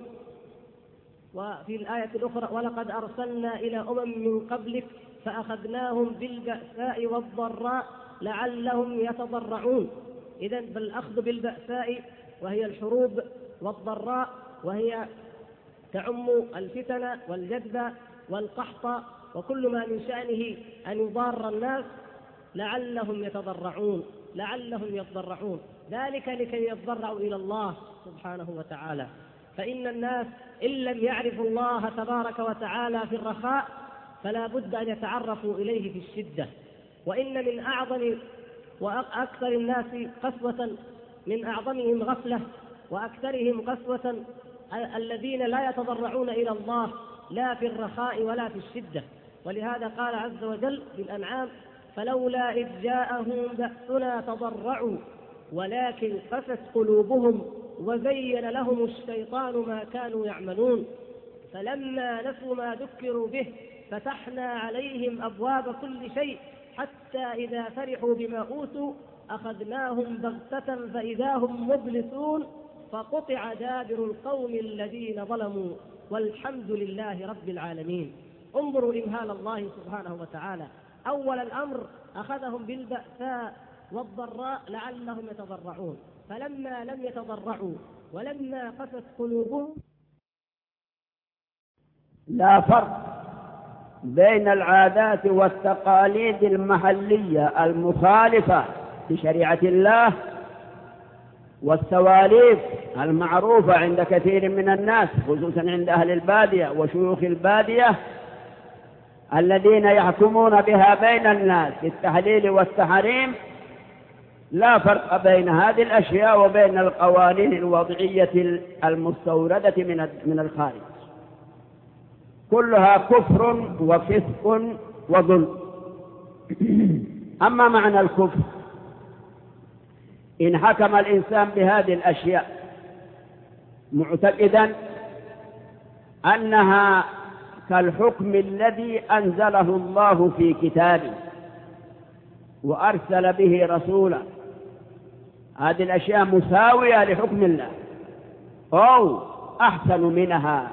وفي الآية الأخرى: ولقد أرسلنا إلى أمم من قبلك فأخذناهم بالبأساء والضراء لعلهم يتضرعون. إذن بالأخذ بالبأساء وهي الحروب، والضراء وهي تعم الفتن والجدب والقحط وكل ما من شأنه أن يضار الناس، لعلهم يتضرعون لعلهم يتضرعون ذلك لكي يتضرعوا إلى الله سبحانه وتعالى. فإن الناس إن لم يعرفوا الله تبارك وتعالى في الرخاء فلا بد أن يتعرفوا إليه في الشدة. وإن من أعظم وأكثر الناس قسوة من أعظمهم غفلة وأكثرهم قسوة الذين لا يتضرعون إلى الله لا في الرخاء ولا في الشدة. ولهذا قال عز وجل في الأنعام: فلولا إذ جاءهم بأسنا تضرعوا ولكن قست قلوبهم وزين لهم الشيطان ما كانوا يعملون، فلما نسوا ما ذكروا به فتحنا عليهم أبواب كل شيء حتى إذا فرحوا بما أوتوا أخذناهم بغتة فإذا هم مبلسون فقطع دابر القوم الذين ظلموا والحمد لله رب العالمين. انظروا إمهال الله سبحانه وتعالى. أول الأمر أخذهم بالبأساء والضراء لعلهم يتضرعون، فلما لم يتضرعوا ولما قست قلوبهم. لا فرق بين العادات والتقاليد المحلية المخالفة لشريعة الله والسواليف المعروفة عند كثير من الناس خصوصا عند أهل البادية وشيوخ البادية الذين يحكمون بها بين الناس في التحليل والتحريم. لا فرق بين هذه الأشياء وبين القوانين الوضعية المستوردة من الخارج، كلها كفر وفسق وظلم. أما معنى الكفر، إن حكم الإنسان بهذه الأشياء معتقدا أنها كالحكم الذي أنزله الله في كتابه وأرسل به رسولا، هذه الأشياء مساوية لحكم الله أو أحسن منها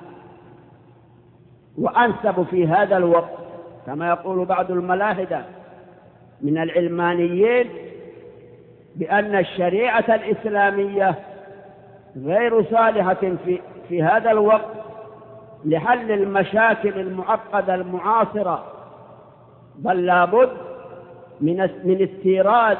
وأنسب في هذا الوقت، كما يقول بعض الملاحدة من العلمانيين بأن الشريعة الإسلامية غير صالحة في, في هذا الوقت لحل المشاكل المعقدة المعاصرة، بل لابد من من استيراد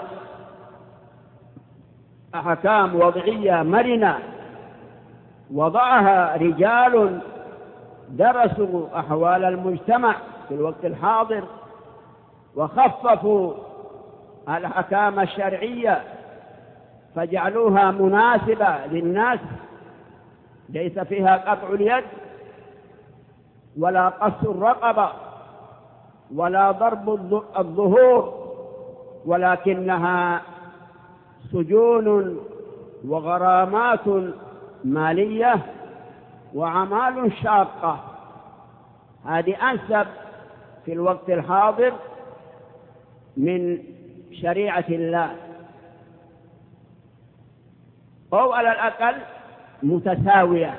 أحكام وضعية مرنة وضعها رجال درسوا أحوال المجتمع في الوقت الحاضر وخففوا الأحكام الشرعية فجعلوها مناسبة للناس، ليس فيها قطع اليد ولا قص الرقبة ولا ضرب الظهور، ولكنها سجون وغرامات مالية وأعمال شاقة. هذه أنسب في الوقت الحاضر من شريعة الله، أو على الأقل متساوية.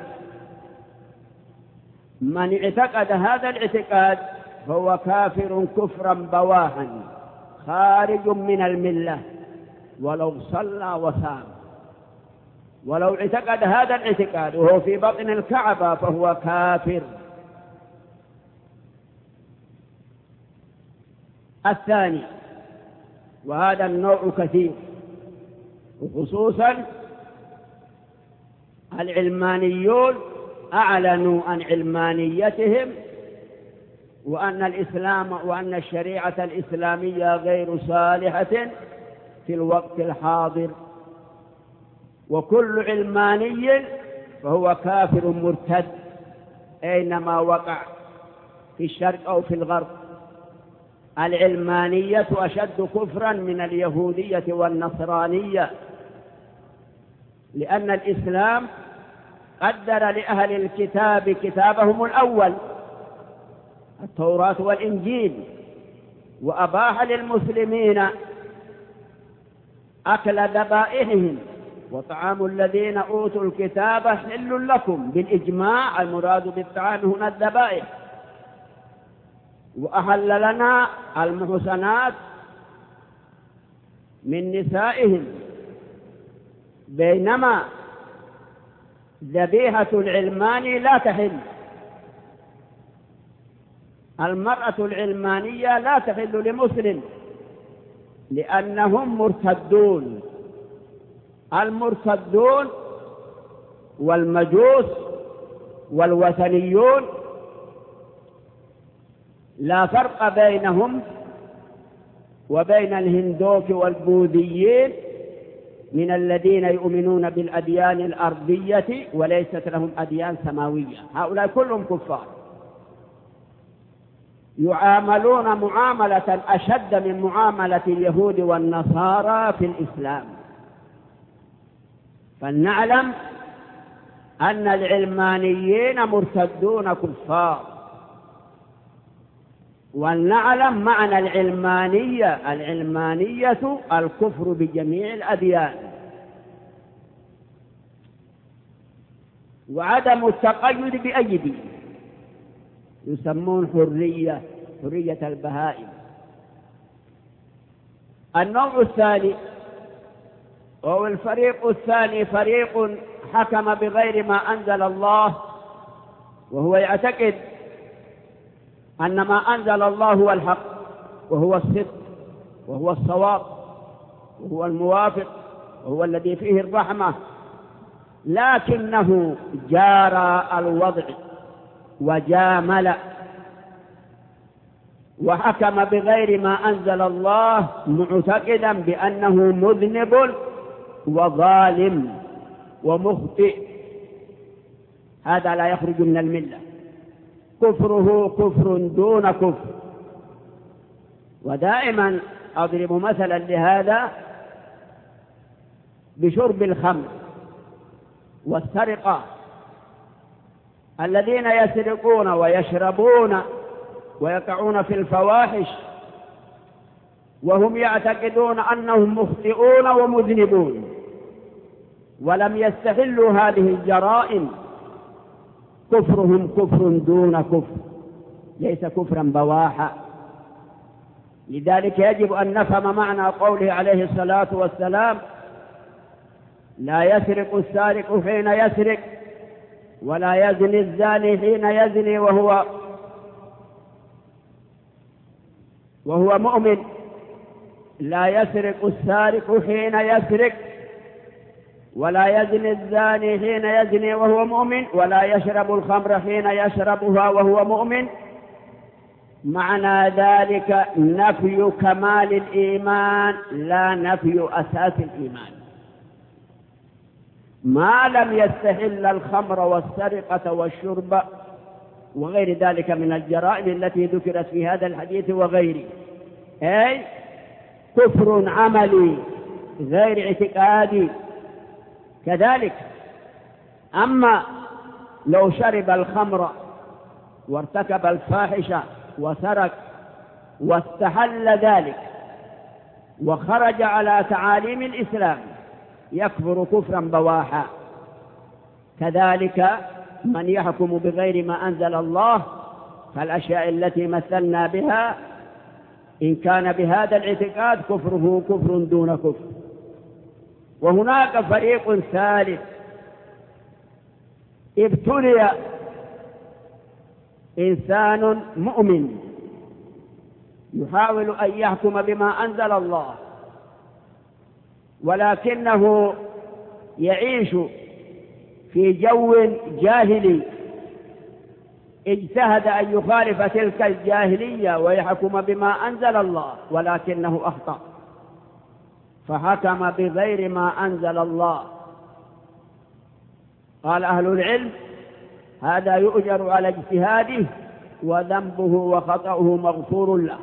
من اعتقد هذا الاعتقاد فهو كافر كفرا بواحا خارج من الملة ولو صلى وصام. ولو اعتقد هذا الاعتقاد وهو في بطن الكعبة فهو كافر. الثاني، وهذا النوع كثير، وخصوصا العلمانيون أعلنوا عن علمانيتهم وأن الإسلام وأن الشريعة الإسلامية غير صالحة في الوقت الحاضر، وكل علماني فهو كافر مرتد أينما وقع في الشرق أو في الغرب. العلمانية أشد كفرا من اليهودية والنصرانية، لأن الإسلام قدر لأهل الكتاب كتابهم الأول التوراة والإنجيل، وأباح للمسلمين أكل ذبائحهم وطعام الذين أوتوا الكتاب حل لكم بالإجماع، المراد بالطعام هنا الذبائح، وأحل لنا المحصنات من نسائهم، بينما ذبيحة العلماني لا تحل. المرأة العلمانية لا تحل لمسلم لأنهم مرتدون. المرتدون والمجوس والوثنيون لا فرق بينهم وبين الهندوك والبوذيين من الذين يؤمنون بالأديان الأرضية وليست لهم أديان سماوية. هؤلاء كلهم كفار، يعاملون معاملة أشد من معاملة اليهود والنصارى في الإسلام. فلنعلم أن العلمانيين مرتدون كفار، ولنعلم معنى العلمانية. العلمانية الكفر بجميع الأديان وعدم التقيد بأي دين، يسمون حرية حرية البهائم. النوع الثاني أو الفريق الثاني فريق حكم بغير ما أنزل الله، وهو يعتقد أن ما أنزل الله هو الحق وهو الصدق وهو الصواب وهو الموافق وهو الذي فيه الرحمة، لكنه جارى الوضع وجامل وحكم بغير ما أنزل الله، معتقدا بأنه مذنب وظالم ومخطئ. هذا لا يخرج من الملة، كفره كفر دون كفر. ودائما أضرب مثلا لهذا بشرب الخمر والسرقة. الذين يسرقون ويشربون ويقعون في الفواحش وهم يعتقدون أنهم مخطئون ومذنبون ولم يستحلوا هذه الجرائم، كفرهم كفر دون كفر، ليس كفرا بواحا. لذلك يجب أن نفهم معنى قوله عليه الصلاة والسلام: لا يسرق السارق حين يسرق ولا يزني الزاني حين يزني وهو وهو مؤمن. لا يسرق السارق حين يسرق ولا يزني الزاني حين يزني وهو مؤمن ولا يشرب الخمر حين يشربها وهو مؤمن. معنى ذلك نفي كمال الإيمان لا نفي أساس الإيمان. ما لم يستحل الخمر والسرقة والشرب وغير ذلك من الجرائم التي ذكرت في هذا الحديث وغيره، أي كفر عملي غير اعتقادي. كذلك أما لو شرب الخمر وارتكب الفاحشة وسرق واستحل ذلك وخرج على تعاليم الإسلام يكفر كفرا بواحا. كذلك من يحكم بغير ما أنزل الله فالأشياء التي مثلنا بها إن كان بهذا الاعتقاد كفره كفر دون كفر. وهناك فريق ثالث ابتلي إنسان مؤمن يحاول أن يحكم بما أنزل الله، ولكنه يعيش في جو جاهلي، اجتهد أن يخالف تلك الجاهلية ويحكم بما أنزل الله، ولكنه أخطأ فحكم بغير ما أنزل الله. قال أهل العلم: هذا يؤجر على اجتهاده وذنبه وخطأه مغفور له،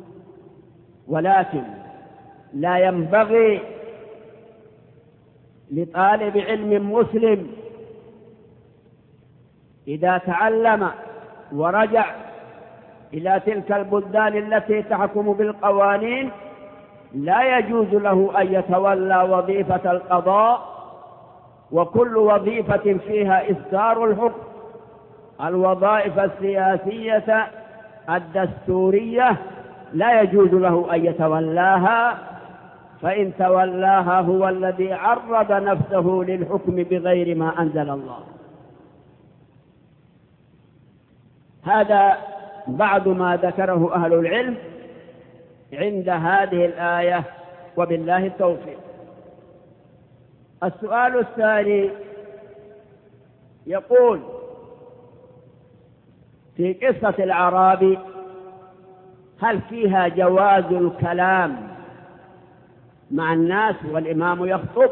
ولكن لا ينبغي لطالب علم مسلم إذا تعلم ورجع إلى تلك البلدان التي تحكم بالقوانين لا يجوز له أن يتولى وظيفة القضاء، وكل وظيفة فيها إصدار الحكم. الوظائف السياسية الدستورية لا يجوز له أن يتولاها، فإن تولاها هو الذي عرض نفسه للحكم بغير ما أنزل الله. هذا بعد ما ذكره أهل العلم عند هذه الآية، وبالله التوفيق. السؤال الثاني يقول: في قصة الأعرابي هل فيها جواز الكلام مع الناس والإمام يخطب؟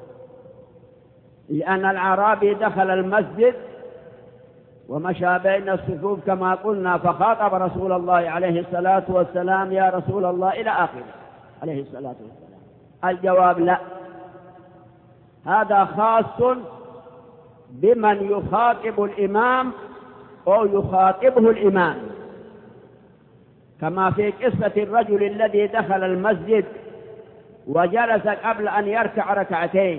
لأن الأعرابي دخل المسجد ومشى بين الصفوف كما قلنا فخاطب رسول الله عليه الصلاة والسلام: يا رسول الله، إلى آخره عليه الصلاة والسلام. الجواب: لا، هذا خاص بمن يخاطب الإمام أو يخاطبه الإمام، كما في قصة الرجل الذي دخل المسجد وجلس قبل أن يركع ركعتين،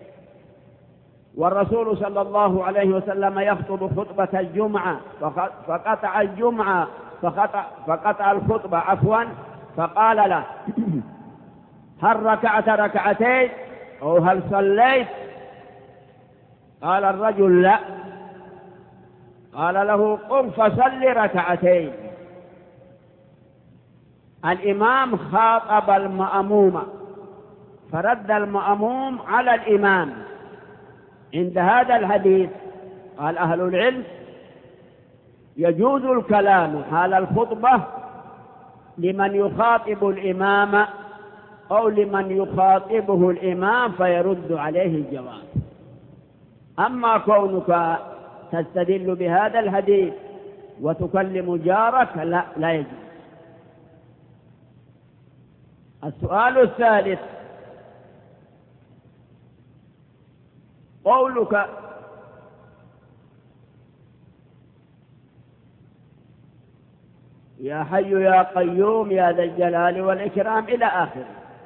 والرسول صلى الله عليه وسلم يخطب خطبة الجمعة فقطع الجمعة فقطع, فقطع الخطبة عفوا فقال له: هل ركعت ركعتين أو هل صليت؟ قال الرجل: لا. قال له: قم فصل ركعتين. الإمام خاطب المأموم فرد المأموم على الإمام. عند هذا الحديث قال أهل العلم: يجوز الكلام حال الخطبة لمن يخاطب الإمام أو لمن يخاطبه الإمام فيرد عليه الجواب. أما كونك تستدل بهذا الحديث وتكلم جارك لا لا يجوز. السؤال الثالث: قولك يا حي يا قيوم يا ذا الجلال والإكرام إلى آخره،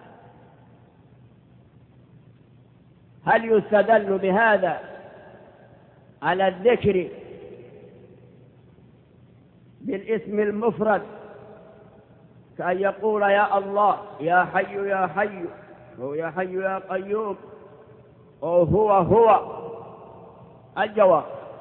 هل يستدل بهذا على الذكر بالاسم المفرد كأن يقول يا الله يا حي يا حي أو يا حي يا قيوم أو هو هو؟ الجواب: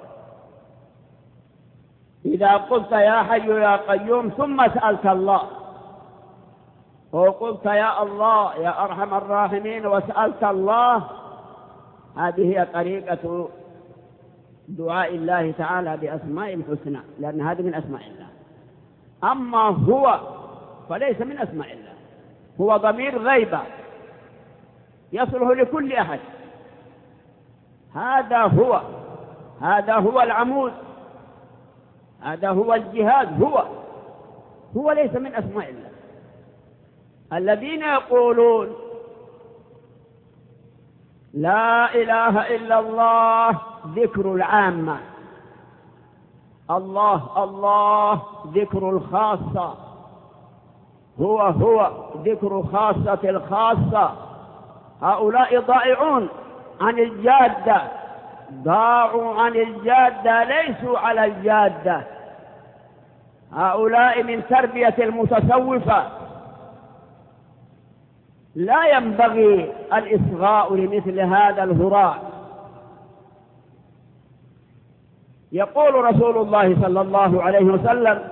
إذا قلت يا حي يا قيوم ثم سألت الله، أو قلت يا الله يا أرحم الراحمين وسألت الله، هذه هي طريقة دعاء الله تعالى بأسماء الحسنى، لأن هذه من أسماء الله. أما هو فليس من أسماء الله، هو ضمير غيبة يصله لكل أحد. هذا هو هذا هو العمود، هذا هو الجهاز، هو هو ليس من أسماء الله. الذين يقولون لا إله إلا الله ذكر العامة، الله الله ذكر الخاصة، هو هو ذكر خاصة الخاصة، هؤلاء ضائعون عن الجادة، ضاعوا عن الجادة، ليسوا على الجادة. هؤلاء من تربية المتصوفة. لا ينبغي الإصغاء لمثل هذا الهراء. يقول رسول الله صلى الله عليه وسلم: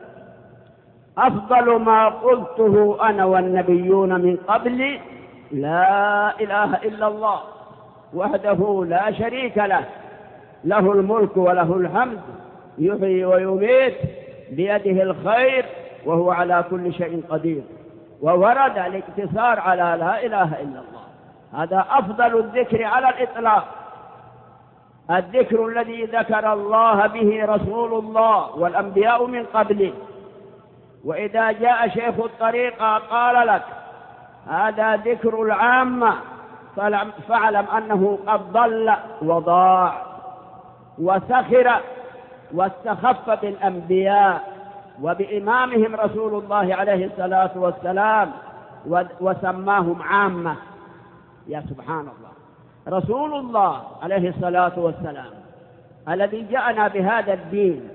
أفضل ما قلته أنا والنبيون من قبلي لا إله إلا الله وحده لا شريك له، له الملك وله الحمد، يحيي ويميت، بيده الخير وهو على كل شيء قدير. وورد الاقتصار على لا إله إلا الله. هذا أفضل الذكر على الإطلاق، الذكر الذي ذكر الله به رسول الله والأنبياء من قبله. وإذا جاء شيخ الطريقة قال لك هذا ذكر العامة فاعلم أنه قد ضل وضاع وسخر واستخف بالأنبياء وبإمامهم رسول الله عليه الصلاة والسلام وسماهم عامة. يا سبحان الله، رسول الله عليه الصلاة والسلام الذي جاءنا بهذا الدين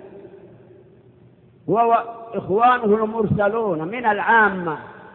هو إخوانه المرسلون من العامة،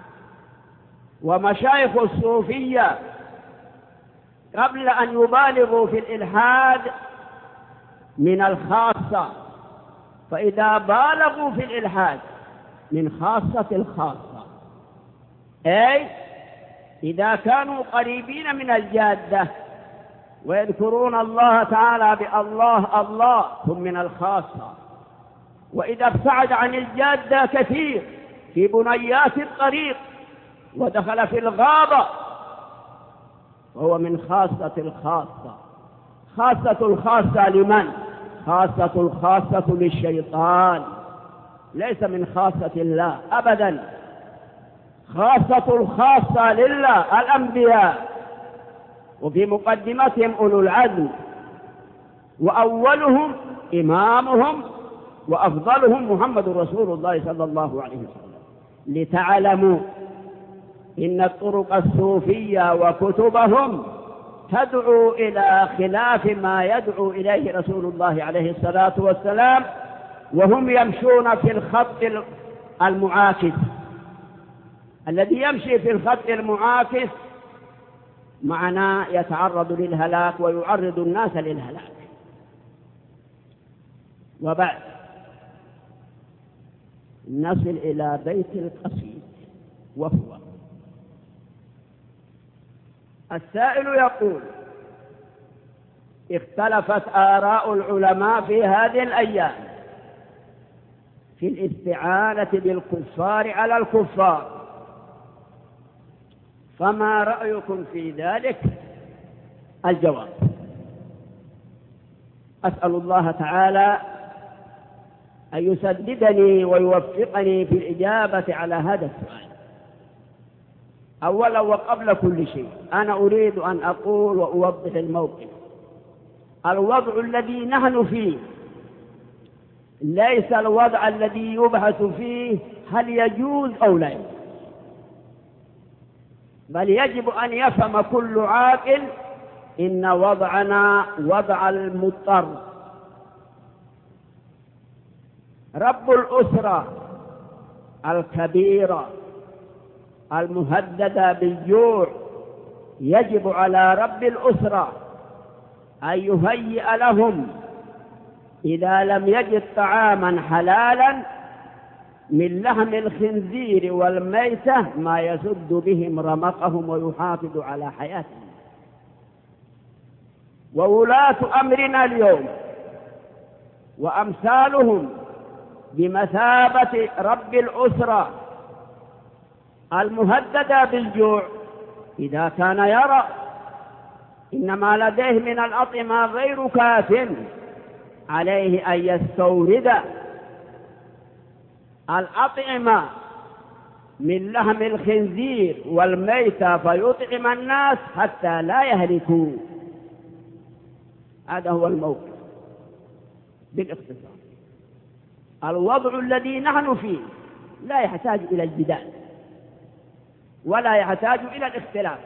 ومشايخ الصوفية قبل أن يبالغوا في الإلحاد من الخاصة، فإذا بالغوا في الإلحاد من خاصة الخاصة، أي إذا كانوا قريبين من الجادة ويذكرون الله تعالى بالله الله هم من الخاصة، وإذا ابتعد عن الجادة كثير في بنيات الطريق ودخل في الغابة وهو من خاصة الخاصة. خاصة الخاصة لمن؟ خاصة الخاصة للشيطان، ليس من خاصة الله أبدا. خاصة الخاصة لله الأنبياء وفي مقدمتهم أولو العزم، وأولهم إمامهم وأفضلهم محمد رسول الله صلى الله عليه وسلم، لتعلموا إن الطرق الصوفية وكتبهم تدعو إلى خلاف ما يدعو إليه رسول الله عليه الصلاة والسلام، وهم يمشون في الخط المعاكس. الذي يمشي في الخط المعاكس معناه يتعرض للهلاك ويعرض الناس للهلاك. وبعد نصل إلى بيت القصيد، وهو السائل يقول: اختلفت آراء العلماء في هذه الأيام في الاستعانة بالكفار على الكفار، فما رأيكم في ذلك؟ الجواب: أسأل الله تعالى أن يسددني ويوفقني في الإجابة على هذا السؤال. أولا وقبل كل شيء أنا أريد أن أقول وأوضح الموقف. الوضع الذي نحن فيه ليس الوضع الذي يبحث فيه هل يجوز أو لا يجوز، بل يجب أن يفهم كل عاقل إن وضعنا وضع المضطر. رب الأسرة الكبيرة المهددة بالجوع يجب على رب الأسرة أن يهيئ لهم إذا لم يجد طعاما حلالا من لحم الخنزير والميتة ما يسد بهم رمقهم ويحافظ على حياتهم. وولاة أمرنا اليوم وأمثالهم بمثابة رب الأسرة المهددة بالجوع إذا كان يرى إن ما لديه من الأطعمة غير كاف عليه أن يستورد الأطعمة من لحم الخنزير والميتة فيطعم الناس حتى لا يهلكوا. هذا هو الموقف بالاختصار. الوضع الذي نحن فيه لا يحتاج إلى الجدال ولا يحتاج إلى الاختلاف.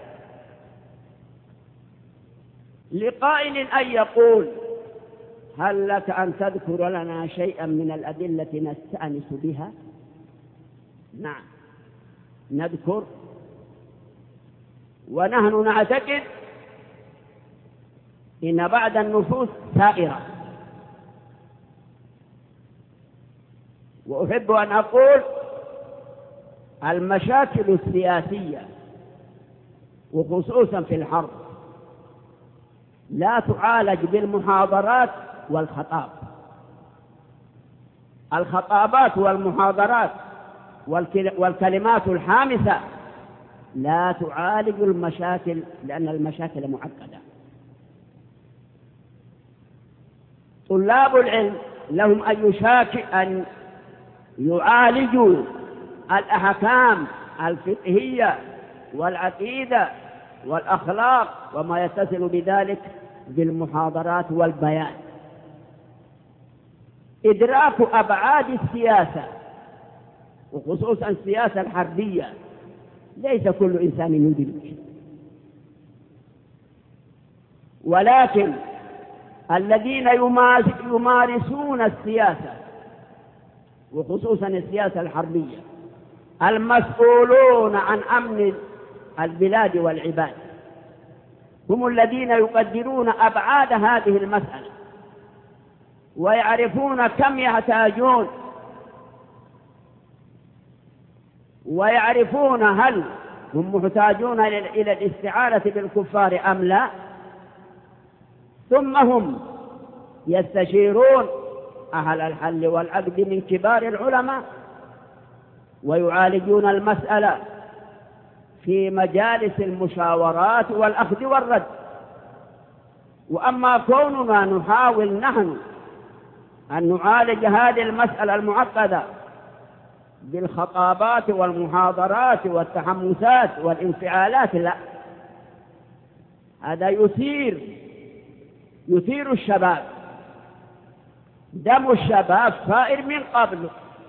لقائل أن يقول: هل لك أن تذكر لنا شيئا من الأدلة نستأنس بها؟ نعم نذكر، ونحن نعتقد إن بعض النفوس سائرة. وأحب أن أقول المشاكل السياسية وخصوصا في الحرب لا تعالج بالمحاضرات والخطاب. الخطابات والمحاضرات والكلمات الحامسة لا تعالج المشاكل، لأن المشاكل معقدة. طلاب العلم لهم أن يشاكل أن يعالجوا الأحكام الفقهية والعقيدة والأخلاق وما يتصل بذلك بالمحاضرات والبيان. إدراك أبعاد السياسة وخصوصا السياسة الحربية ليس كل إنسان يدرك، ولكن الذين يمارسون السياسة وخصوصا السياسة الحربية المسؤولون عن أمن البلاد والعباد هم الذين يقدرون أبعاد هذه المسألة ويعرفون كم يحتاجون، ويعرفون هل هم محتاجون إلى الاستعانة بالكفار أم لا. ثم هم يستشيرون أهل الحل والعقد من كبار العلماء ويعالجون المسألة في مجالس المشاورات والأخذ والرد. وأما كوننا نحاول نحن أن نعالج هذه المسألة المعقدة بالخطابات والمحاضرات والتحمسات والانفعالات، لا، هذا يثير يثير الشباب، دم الشباب ثائر من قبل،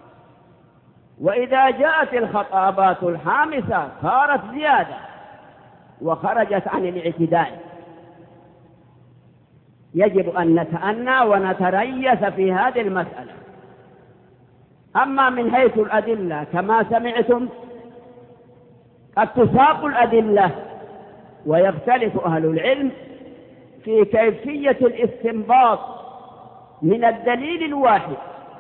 وإذا جاءت الخطابات الحامسة صارت زيادة وخرجت عن الاعتدال. يجب أن نتأنى ونتريث في هذه المسألة. أما من حيث الأدلة كما سمعتم قد تساق الأدلة ويختلف أهل العلم في كيفية الاستنباط من الدليل الواحد.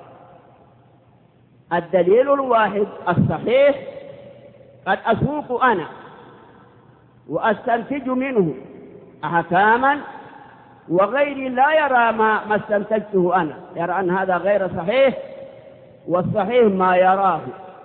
الدليل الواحد الصحيح قد أسوق أنا وأستنتج منه أحكاما، وغيري لا يرى ما, ما استنتجته أنا، يرى أن هذا غير صحيح والصحيح ما يراه.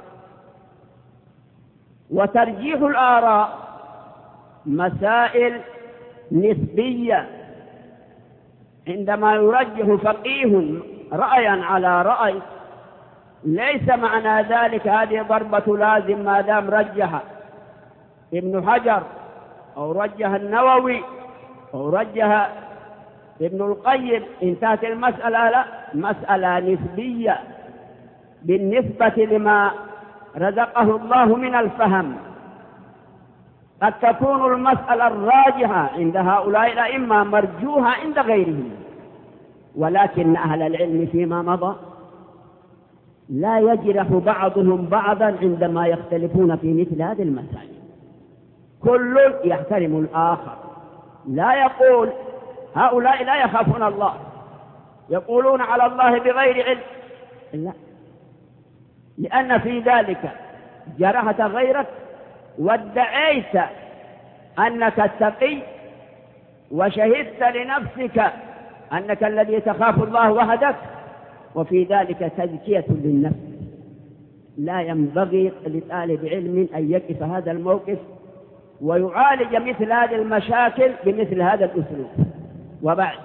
وترجيح الآراء مسائل نسبية، عندما يرجح فقيه رأيا على رأي ليس معنى ذلك هذه ضربة لازم ما دام رجح ابن حجر أو رجح النووي أو رجح ابن القيم انتهت المسألة. لا، مسألة نسبية بالنسبة لما رزقه الله من الفهم. قد تكون المسألة الراجحة عند هؤلاء الأئمة مرجوحة عند غيرهم، ولكن أهل العلم فيما مضى لا يجرح بعضهم بعضا عندما يختلفون في مثل هذه المسائل. كل يحترم الآخر، لا يقول هؤلاء لا يخافون الله يقولون على الله بغير علم، لا، لأن في ذلك جرحت غيرك وادعيت أنك التقي وشهدت لنفسك أنك الذي تخاف الله وحدك، وفي ذلك تزكية للنفس. لا ينبغي لطالب علم أن يقف هذا الموقف ويعالج مثل هذه المشاكل بمثل هذا الأسلوب. وبعد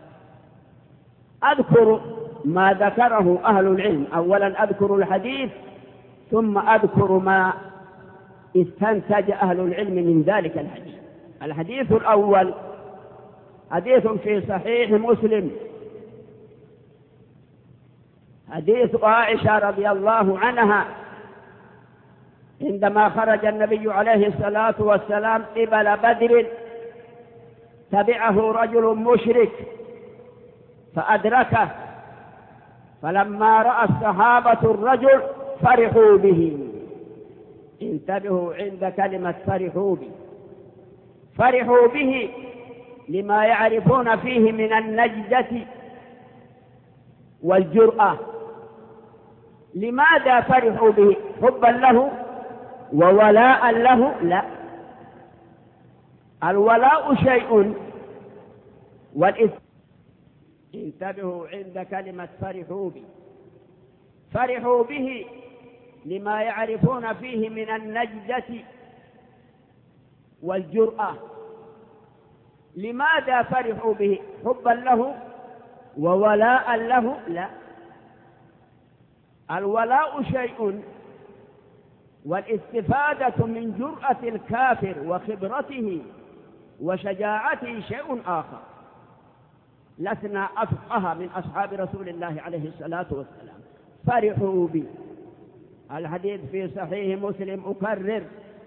أذكر ما ذكره أهل العلم. أولا أذكر الحديث ثم أذكر ما استنتج أهل العلم من ذلك الحديث. الحديث الأول حديث في صحيح مسلم، حديث عائشة رضي الله عنها عندما خرج النبي عليه الصلاة والسلام قبل بدر تبعه رجل مشرك فأدركه، فلما رأى الصحابة الرجل فرحوا به. انتبهوا عند كلمة فرحوا به، فرحوا به لما يعرفون فيه من النجدة والجرأة. لماذا فرحوا به؟ حبا له وولاء له؟ لا، الولاء شيء والإثم. انتبهوا عند كلمة فرحوا به، فرحوا به لما يعرفون فيه من النجدة والجرأة. لماذا فرحوا به؟ حبا له وولاء له؟ لا، الولاء شيء والاستفادة من جرأة الكافر وخبرته وشجاعته شيء آخر. لسنا أفقه من أصحاب رسول الله عليه الصلاة والسلام. فرحوا به. الحديث في صحيح مسلم أكرر،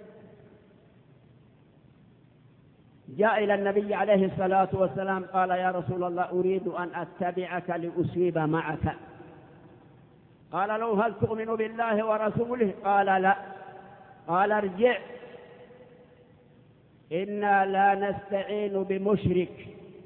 جاء إلى النبي عليه الصلاة والسلام قال يا رسول الله أريد أن أتبعك لأصيب معك. قال له هل تؤمن بالله ورسوله؟ قال لا. قال ارجع إنا لا نستعين بمشرك.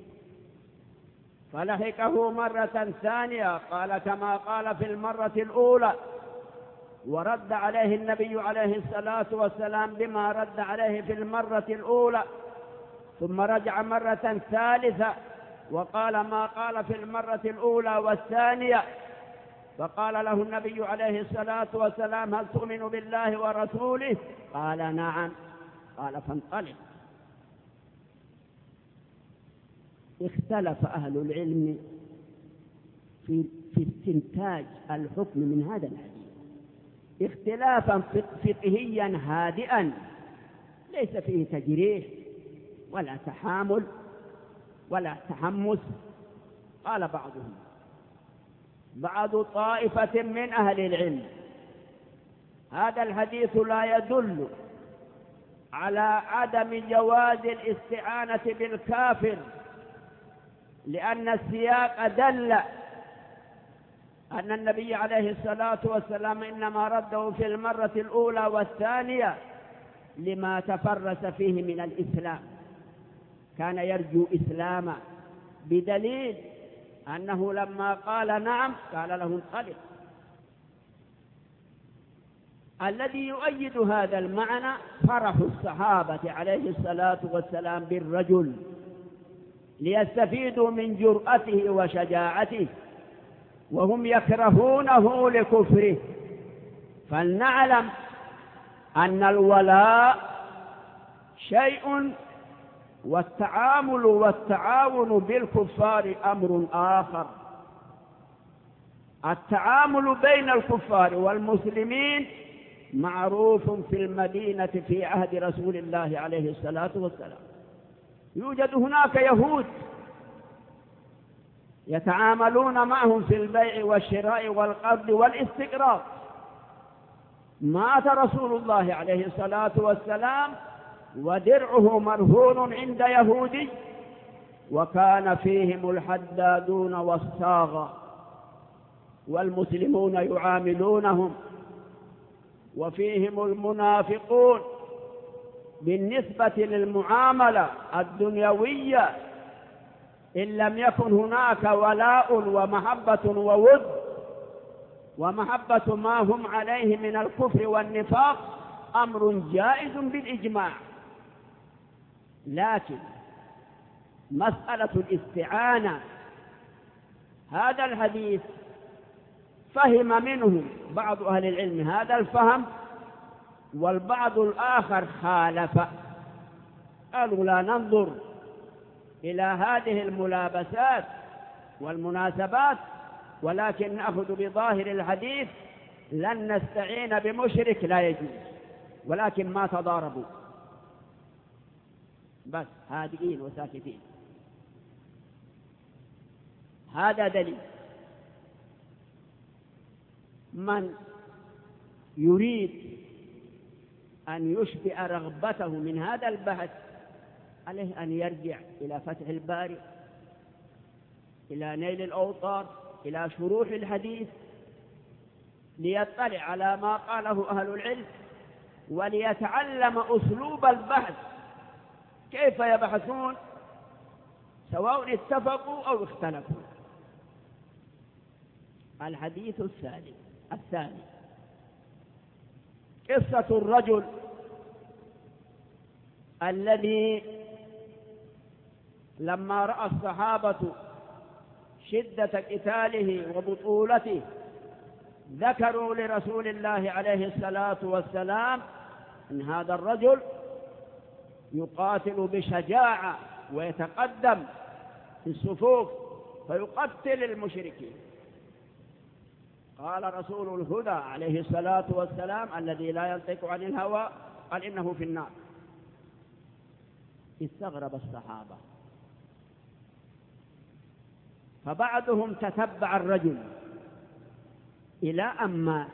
فلحقه مرة ثانية قال كما قال في المرة الأولى، ورد عليه النبي عليه الصلاة والسلام بما رد عليه في المرة الأولى، ثم رجع مرة ثالثة وقال ما قال في المرة الأولى والثانية. فقال له النبي عليه الصلاة والسلام هل تؤمن بالله ورسوله؟ قال نعم. قال فانطلق. اختلف أهل العلم في, في استنتاج الحكم من هذا الحديث اختلافا فقهيا هادئا ليس فيه تجريح ولا تحامل ولا تحمس. قال بعضهم بعض طائفة من أهل العلم هذا الحديث لا يدل على عدم جواز الاستعانة بالكافر، لأن السياق دل أن النبي عليه الصلاة والسلام إنما رده في المرة الأولى والثانية لما تفرس فيه من الإسلام، كان يرجو إسلاما، بدليل أنه لما قال نعم قال له انطلق. الذي يؤيد هذا المعنى فرح الصحابة عليه الصلاة والسلام بالرجل ليستفيدوا من جرأته وشجاعته، وهم يكرهونه لكفره. فلنعلم أن الولاء شيء والتعامل والتعاون بالكفار أمر آخر. التعامل بين الكفار والمسلمين معروف في المدينة في عهد رسول الله عليه الصلاة والسلام. يوجد هناك يهود يتعاملون معهم في البيع والشراء والقبض والاستقراض. مات رسول الله عليه الصلاة والسلام ودرعه مرهون عند يهودي، وكان فيهم الحدادون والصاغة، والمسلمون يعاملونهم، وفيهم المنافقون. بالنسبة للمعاملة الدنيوية إن لم يكن هناك ولاء ومحبة وود ومحبة ما هم عليه من الكفر والنفاق أمر جائز بالإجماع. لكن مسألة الاستعانة هذا الحديث فهم منه بعض أهل العلم هذا الفهم، والبعض الآخر خالف، قالوا لا ننظر إلى هذه الملابسات والمناسبات، ولكن نأخذ بظاهر الحديث لن نستعين بمشرك لا يجوز، ولكن ما تضاربوا، بس هادئين وساكتين. هذا دليل. من يريد أن يشبع رغبته من هذا البحث عليه أن يرجع إلى فتح الباري، إلى نيل الأوطار، إلى شروح الحديث، ليطلع على ما قاله أهل العلم، وليتعلم أسلوب البحث، كيف يبحثون سواء اتفقوا أو اختلفوا. الحديث الثاني الثاني قصة الرجل الذي لما رأى الصحابة شدة قتاله وبطولته ذكروا لرسول الله عليه الصلاة والسلام أن هذا الرجل يقاتل بشجاعة ويتقدم في الصفوف فيقتل المشركين. قال رسول الهدى عليه الصلاة والسلام الذي لا ينطق عن الهوى قال إنه في النار. استغرب الصحابة، فبعضهم تتبع الرجل إلى أن مات،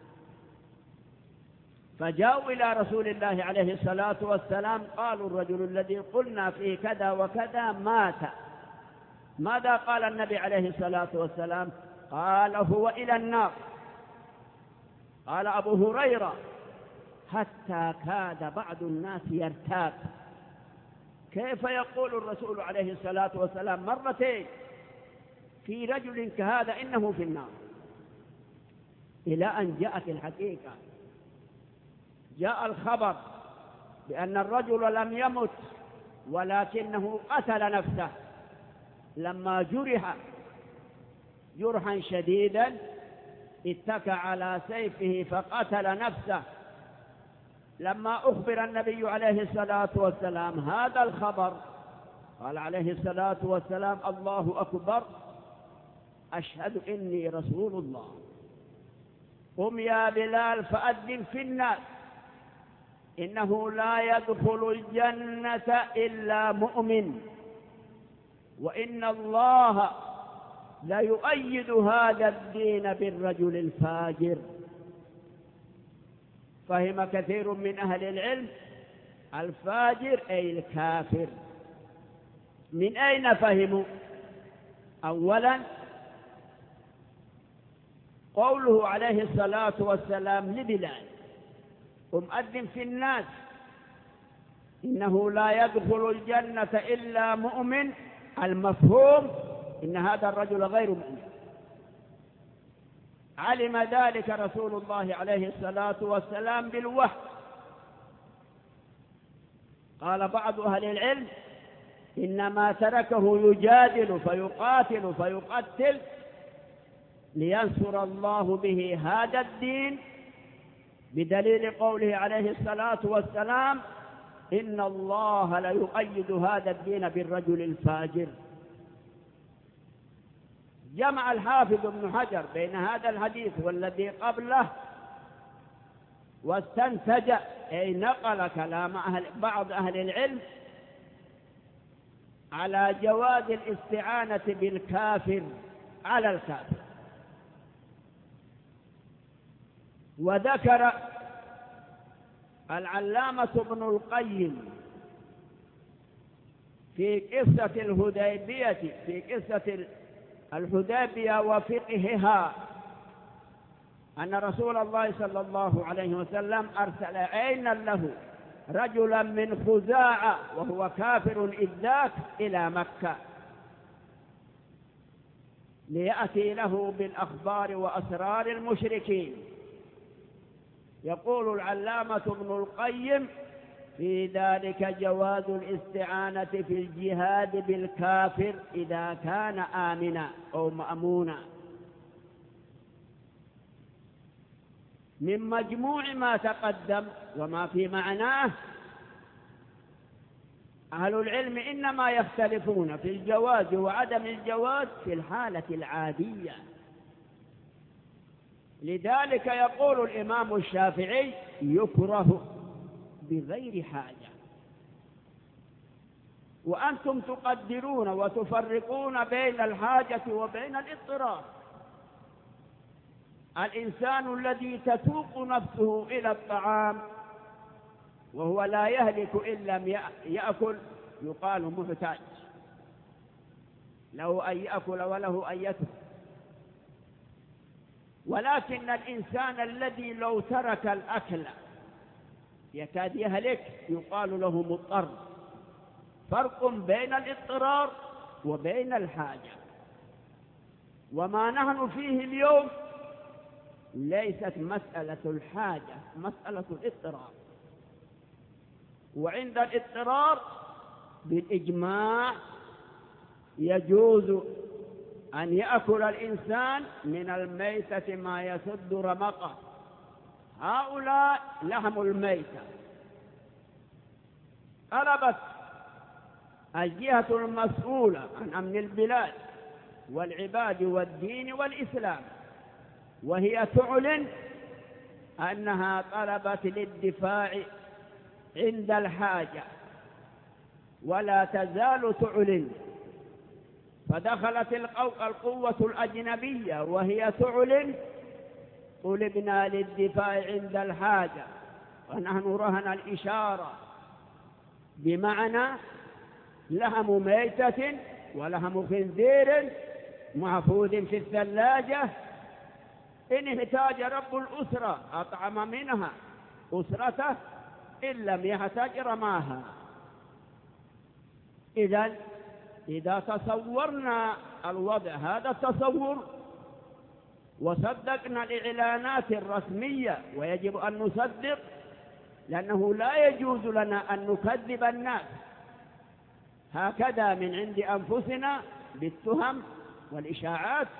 فجاءوا إلى رسول الله عليه الصلاة والسلام قالوا الرجل الذي قلنا فيه كذا وكذا مات. ماذا قال النبي عليه الصلاة والسلام؟ قال هو إلى النار. قال أبو هريرة حتى كاد بعض الناس يرتاب، كيف يقول الرسول عليه الصلاة والسلام مرتين في رجل كهذا إنه في النار؟ إلى أن جاءت الحقيقة، جاء الخبر بأن الرجل لم يمت ولكنه قتل نفسه لما جرح جرحا شديدا، اتكى على سيفه فقتل نفسه. لما أخبر النبي عليه الصلاة والسلام هذا الخبر قال عليه الصلاة والسلام الله أكبر أشهد إني رسول الله، قم يا بلال فأذن في الناس إنه لا يدخل الجنة إلا مؤمن، وإن الله ليؤيد هذا الدين بالرجل الفاجر. فهم كثير من أهل العلم الفاجر أي الكافر. من أين فهموا؟ أولا قوله عليه الصلاة والسلام لبلال ومؤذن في الناس إنه لا يدخل الجنة إلا مؤمن، المفهوم إن هذا الرجل غير مؤمن. علم ذلك رسول الله عليه الصلاة والسلام بالوحي. قال بعض أهل العلم إنما تركه يجادل فيقاتل فيقتل لينصر الله به هذا الدين، بدليل قوله عليه الصلاة والسلام إن الله ليؤيد هذا الدين بالرجل الفاجر. جمع الحافظ ابن حجر بين هذا الحديث والذي قبله واستنتج أي نقل كلام أهل بعض أهل العلم على جواز الاستعانة بالكافر على الكافر. وذكر العلامة ابن القيم في قصة الهديبية في قصة الحديبية وفقهها أن رسول الله صلى الله عليه وسلم أرسل عينا له رجلا من خزاعة وهو كافر إذ ذاك إلى مكة ليأتي له بالأخبار وأسرار المشركين. يقول العلامة ابن القيم في ذلك جواز الاستعانة في الجهاد بالكافر إذا كان آمنا أو مأمونا. من مجموع ما تقدم وما في معناه أهل العلم إنما يختلفون في الجواز وعدم الجواز في الحالة العادية. لذلك يقول الإمام الشافعي يكره بغير حاجة. وأنتم تقدرون وتفرقون بين الحاجة وبين الاضطرار. الإنسان الذي تتوق نفسه إلى الطعام وهو لا يهلك إن لم يأكل يقال محتاج، له أن يأكل وله أن يترك. ولكن الإنسان الذي لو ترك الأكل يكاد يهلك يقال له مضطر. فرق بين الاضطرار وبين الحاجة. وما نحن فيه اليوم ليست مسألة الحاجة، مسألة الاضطرار. وعند الاضطرار بالإجماع يجوز أن يأكل الإنسان من الميتة ما يسد رمقه. هؤلاء لحم الميتة. طلبت الجهة المسؤولة عن أمن البلاد والعباد والدين والإسلام وهي تعلن أنها طلبت للدفاع عند الحاجة ولا تزال تعلن. فدخلت القوة الأجنبية وهي تعلن طلبنا للدفاع عند الحاجة، ونحن رهن الإشارة بمعنى لحم ميتة ولحم خنزير محفوظ في الثلاجة إن احتاج رب الأسرة أطعم منها أسرته إن لم يحتاج رماها. إذن إذا تصورنا الوضع هذا التصور وصدقنا الإعلانات الرسمية، ويجب أن نصدق لأنه لا يجوز لنا أن نكذب الناس هكذا من عند أنفسنا بالتهم والإشاعات،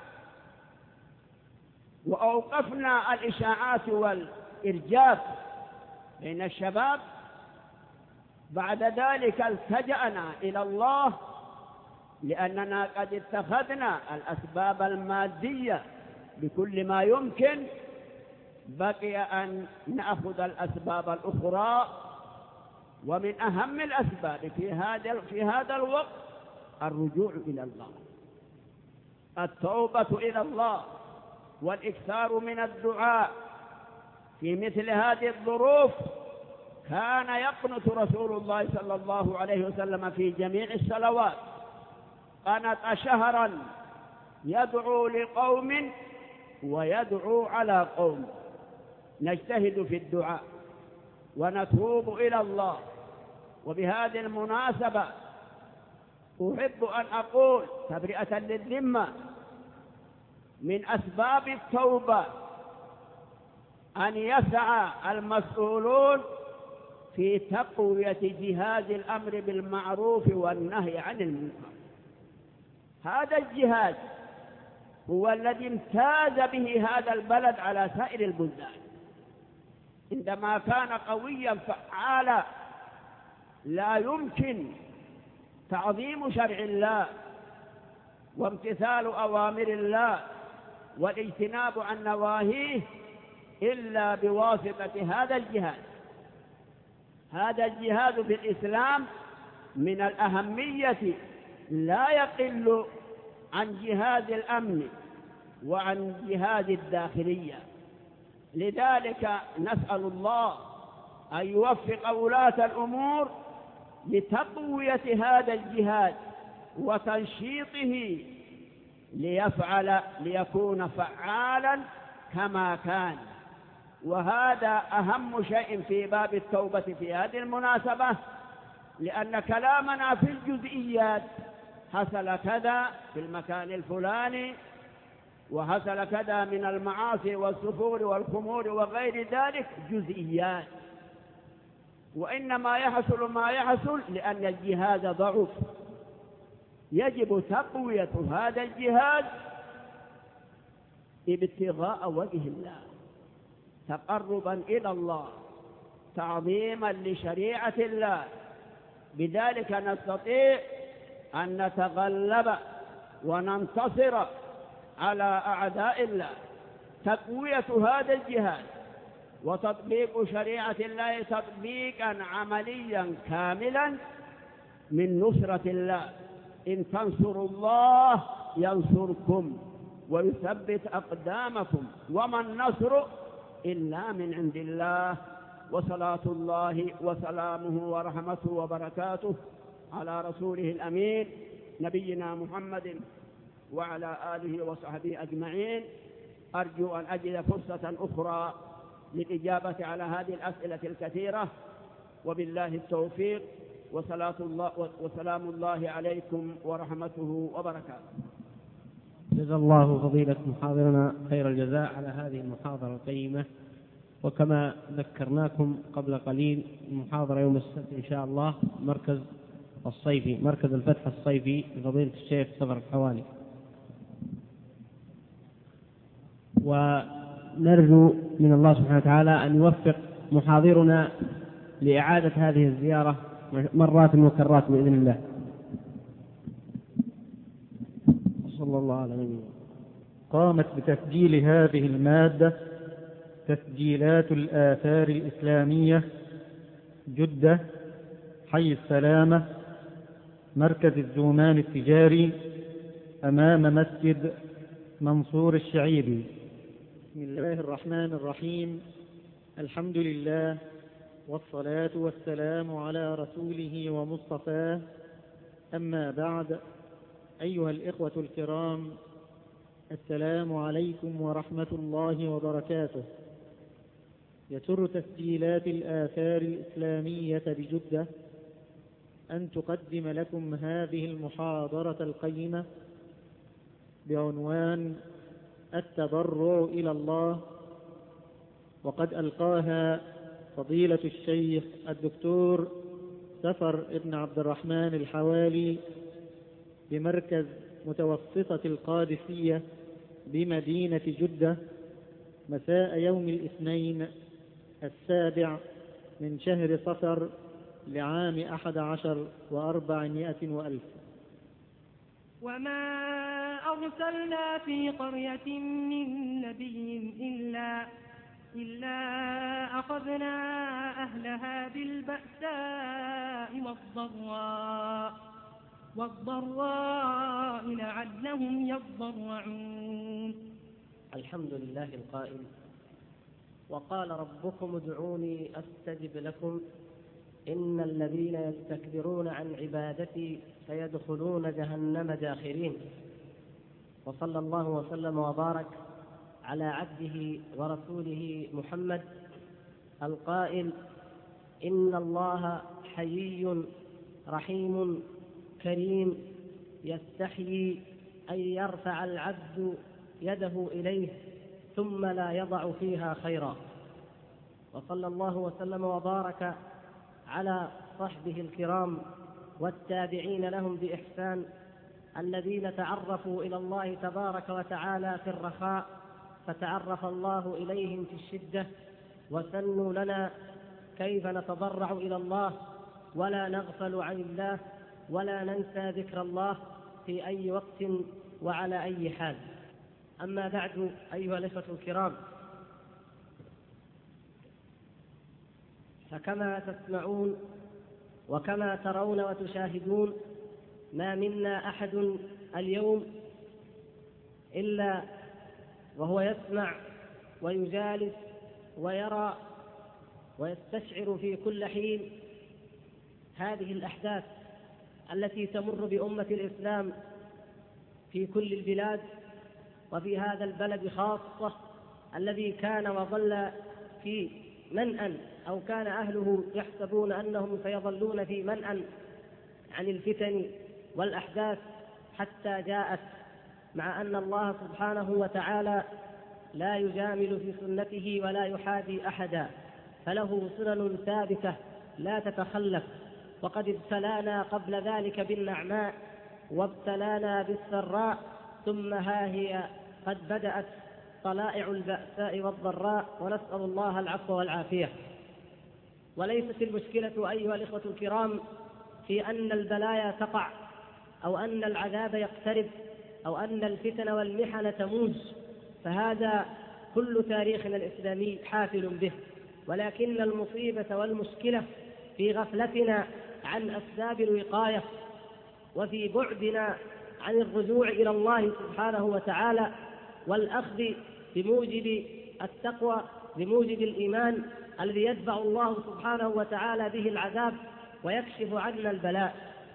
وأوقفنا الإشاعات والإرجاف بين الشباب. بعد ذلك التجأنا إلى الله لأننا قد اتخذنا الأسباب المادية بكل ما يمكن، بقي أن نأخذ الأسباب الأخرى ومن أهم الأسباب في هذا في هذا الوقت الرجوع إلى الله، التوبة إلى الله، والإكثار من الدعاء. في مثل هذه الظروف كان يقنت رسول الله صلى الله عليه وسلم في جميع الصلوات، قنت شهرا يدعو لقوم ويدعو على قوم. نجتهد في الدعاء ونتوب إلى الله. وبهذه المناسبة أحب أن أقول تبرئة للذمة من أسباب التوبة أن يسعى المسؤولون في تقوية جهاز الأمر بالمعروف والنهي عن المنكر. هذا الجهاز هو الذي امتاز به هذا البلد على سائر البلدان، عندما كان قويا فعالا لا يمكن تعظيم شرع الله وامتثال أوامر الله والاجتناب عن نواهيه إلا بواسطة هذا الجهاد. هذا الجهاد في الإسلام من الأهمية لا يقل عن جهاد الأمن وعن جهاد الداخلية. لذلك نسأل الله أن يوفق ولاة الأمور لتقوية هذا الجهاد وتنشيطه ليفعل ليكون فعالا كما كان. وهذا أهم شيء في باب التوبة في هذه المناسبة، لأن كلامنا في الجزئيات حصل كذا في المكان الفلاني وحصل كذا من المعاصي والسفور والخمور وغير ذلك جزئيات، وإنما يحصل ما يحصل لأن الجهاد ضعف. يجب تقوية هذا الجهاد ابتغاء وجه الله، تقربا إلى الله، تعظيما لشريعة الله. بذلك نستطيع أن نتغلب وننتصر على أعداء الله. تقوية هذا الجهاد وتطبيق شريعة الله تطبيقا عمليا كاملا من نصرة الله. إن تنصروا الله ينصركم ويثبت أقدامكم وما النصر إلا من عند الله. وصلاة الله وسلامه ورحمته وبركاته على رسوله الأمين نبينا محمد وعلى آله وصحبه أجمعين. أرجو أن أجد فرصة أخرى للإجابة على هذه الأسئلة الكثيرة، وبالله التوفيق، وصلاة الله وسلام الله عليكم ورحمته وبركاته. جزا الله فضيلة محاضرنا خير الجزاء على هذه المحاضرة القيمة. وكما ذكرناكم قبل قليل المحاضرة يوم السبت إن شاء الله مركز الصيفي، مركز الفتح الصيفي لفضيلة الشيخ صفر الحوالي. ونرجو من الله سبحانه وتعالى أن يوفق محاضرنا لإعادة هذه الزيارة مرات وكرات بإذن الله. صلى الله عليه وسلم. قامت بتسجيل هذه المادة تسجيلات الآثار الإسلامية، جدة، حي السلامة، مركز الزومان التجاري، أمام مسجد منصور الشعيبي. بسم الله الرحمن الرحيم. الحمد لله والصلاة والسلام على رسوله ومصطفاه، أما بعد. أيها الإخوة الكرام، السلام عليكم ورحمة الله وبركاته. يسر تسجيلات الآثار الإسلامية بجدة أن تقدم لكم هذه المحاضرة القيمة بعنوان التضرع إلى الله، وقد ألقاها فضيلة الشيخ الدكتور سفر ابن عبد الرحمن الحوالي بمركز متوسطة القادسية بمدينة جدة مساء يوم الاثنين السابع من شهر صفر لعام أحد عشر وأربعمائة وألف. وما أرسلنا في قرية من نبي إلا إلا أخذنا أهلها بالبأساء والضراء والضراء لعلهم يضرعون. الحمد لله القائل: وقال ربكم ادعوني أستجب لكم إن الذين يستكبرون عن عبادتي سيدخلون جهنم داخرين. وصلى الله وسلم وبارك على عبده ورسوله محمد القائل: إن الله حيي رحيم كريم يستحيي أن يرفع العبد يده إليه ثم لا يضع فيها خيرا. وصلى الله وسلم وبارك على صحبه الكرام والتابعين لهم بإحسان الذين تعرفوا إلى الله تبارك وتعالى في الرخاء فتعرف الله إليهم في الشدة، وسنوا لنا كيف نتضرع إلى الله ولا نغفل عن الله ولا ننسى ذكر الله في أي وقت وعلى أي حال. أما بعد، أيها الإخوة الكرام، فكما تسمعون وكما ترون وتشاهدون ما منا أحد اليوم إلا وهو يسمع ويجالس ويرى ويستشعر في كل حين هذه الأحداث التي تمر بأمة الإسلام في كل البلاد وفي هذا البلد خاصة الذي كان وظل في منأى أو كان أهله يحسبون أنهم سيظلون في منأى عن الفتن والأحداث حتى جاءت، مع أن الله سبحانه وتعالى لا يجامل في سنته ولا يحادي أحدا، فله سنن ثابتة لا تتخلف. وقد ابتلانا قبل ذلك بالنعماء وابتلانا بالسراء، ثم ها هي قد بدأت طلائع البأساء والضراء، ونسأل الله العفو والعافية. وليست المشكلة أيها الإخوة الكرام في أن البلايا تقع أو أن العذاب يقترب أو أن الفتن والمحن تموج، فهذا كل تاريخنا الإسلامي حافل به، ولكن المصيبة والمشكلة في غفلتنا عن أسباب الوقاية وفي بعدنا عن الرجوع إلى الله سبحانه وتعالى والأخذ بموجب التقوى بموجب الإيمان الذي يدفع الله سبحانه وتعالى به العذاب ويكشف عنا البلاء.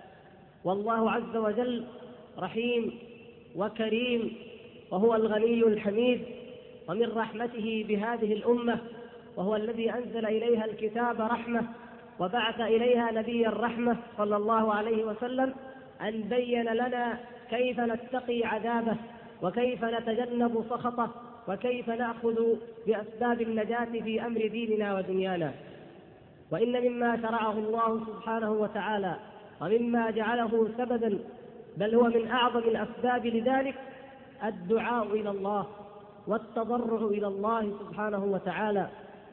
والله عز وجل رحيم وكريم، وهو الغني الحميد، ومن رحمته بهذه الأمة وهو الذي أنزل إليها الكتاب رحمة وبعث إليها نبي الرحمة صلى الله عليه وسلم أن بين لنا كيف نتقي عذابه وكيف نتجنب سخطه وكيف نأخذ بأسباب النجاة في أمر ديننا ودنيانا. وإن مما شرعه الله سبحانه وتعالى ومما جعله سببا بل هو من أعظم الأسباب لذلك الدعاء إلى الله والتضرع إلى الله سبحانه وتعالى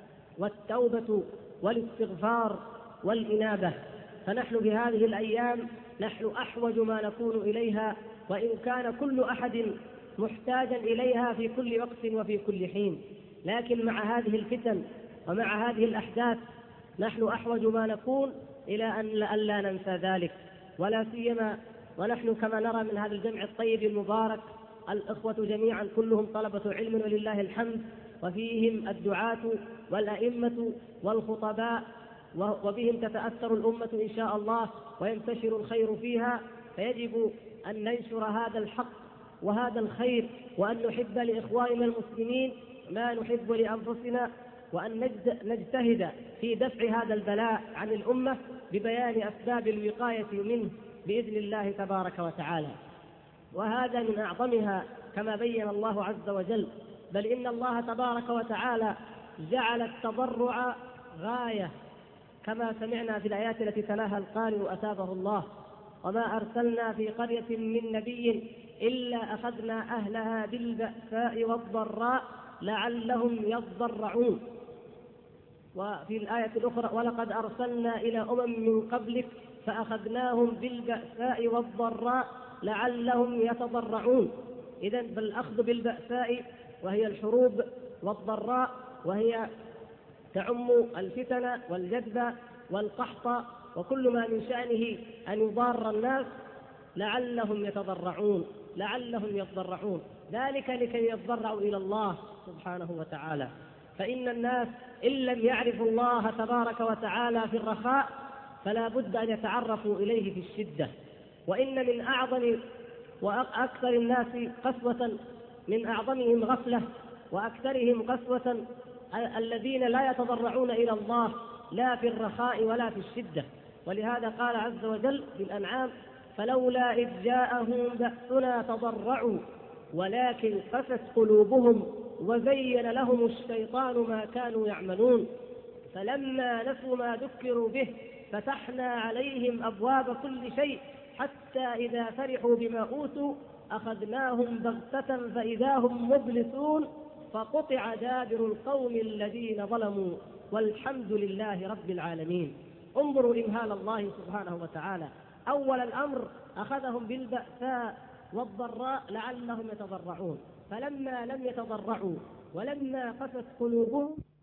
والتوبة والاستغفار والإنابة. فنحن في هذه الأيام نحن أحوج ما نكون إليها، وإن كان كل أحد محتاجا إليها في كل وقت وفي كل حين، لكن مع هذه الفتن ومع هذه الأحداث نحن أحوج ما نكون إلى أن لا ننسى ذلك، ولا سيما ونحن كما نرى من هذا الجمع الطيب المبارك الإخوة جميعا كلهم طلبة علم ولله الحمد، وفيهم الدعاة والأئمة والخطباء، وبهم تتأثر الأمة إن شاء الله وينتشر الخير فيها. فيجب أن ننشر هذا الحق وهذا الخير، وأن نحب لإخواننا المسلمين ما نحب لأنفسنا، وأن نجتهد في دفع هذا البلاء عن الأمة ببيان أسباب الوقاية منه بإذن الله تبارك وتعالى. وهذا من أعظمها كما بين الله عز وجل، بل إن الله تبارك وتعالى جعل التضرع غاية كما سمعنا في الآيات التي تلاها القارئ أثابه الله: وما أرسلنا في قرية من نبي إلا أخذنا أهلها بالبأساء والضراء لعلهم يضرعون. وفي الآية الأخرى: ولقد أرسلنا إلى أمم من قبلك فأخذناهم بالبأساء والضراء لعلهم يتضرعون. إذن بالأخذ بالبأساء وهي الحروب، والضراء وهي تعم الفتن والجذب والقحط وكل ما من شأنه أن يضار الناس لعلهم يتضرعون لعلهم يتضرعون ذلك لكي يتضرعوا إلى الله سبحانه وتعالى. فإن الناس إن لم يعرفوا الله تبارك وتعالى في الرخاء فلا بد أن يتعرفوا إليه في الشدة. وإن من أعظم وأكثر الناس قسوة من أعظمهم غفلة وأكثرهم قسوة الذين لا يتضرعون إلى الله لا في الرخاء ولا في الشدة. ولهذا قال عز وجل في الأنعام: فلولا إذ جاءهم بأسنا تضرعوا ولكن قست قلوبهم وزين لهم الشيطان ما كانوا يعملون فلما نسوا ما ذكروا به فتحنا عليهم أبواب كل شيء حتى إذا فرحوا بما أوتوا أخذناهم بغتة فإذا هم مبلسون فقطع دابر القوم الذين ظلموا والحمد لله رب العالمين. انظروا إمهال الله سبحانه وتعالى. أول الأمر أخذهم بالبأساء والضراء لعلهم يتضرعون، فلما لم يتضرعوا ولما قست قلوبهم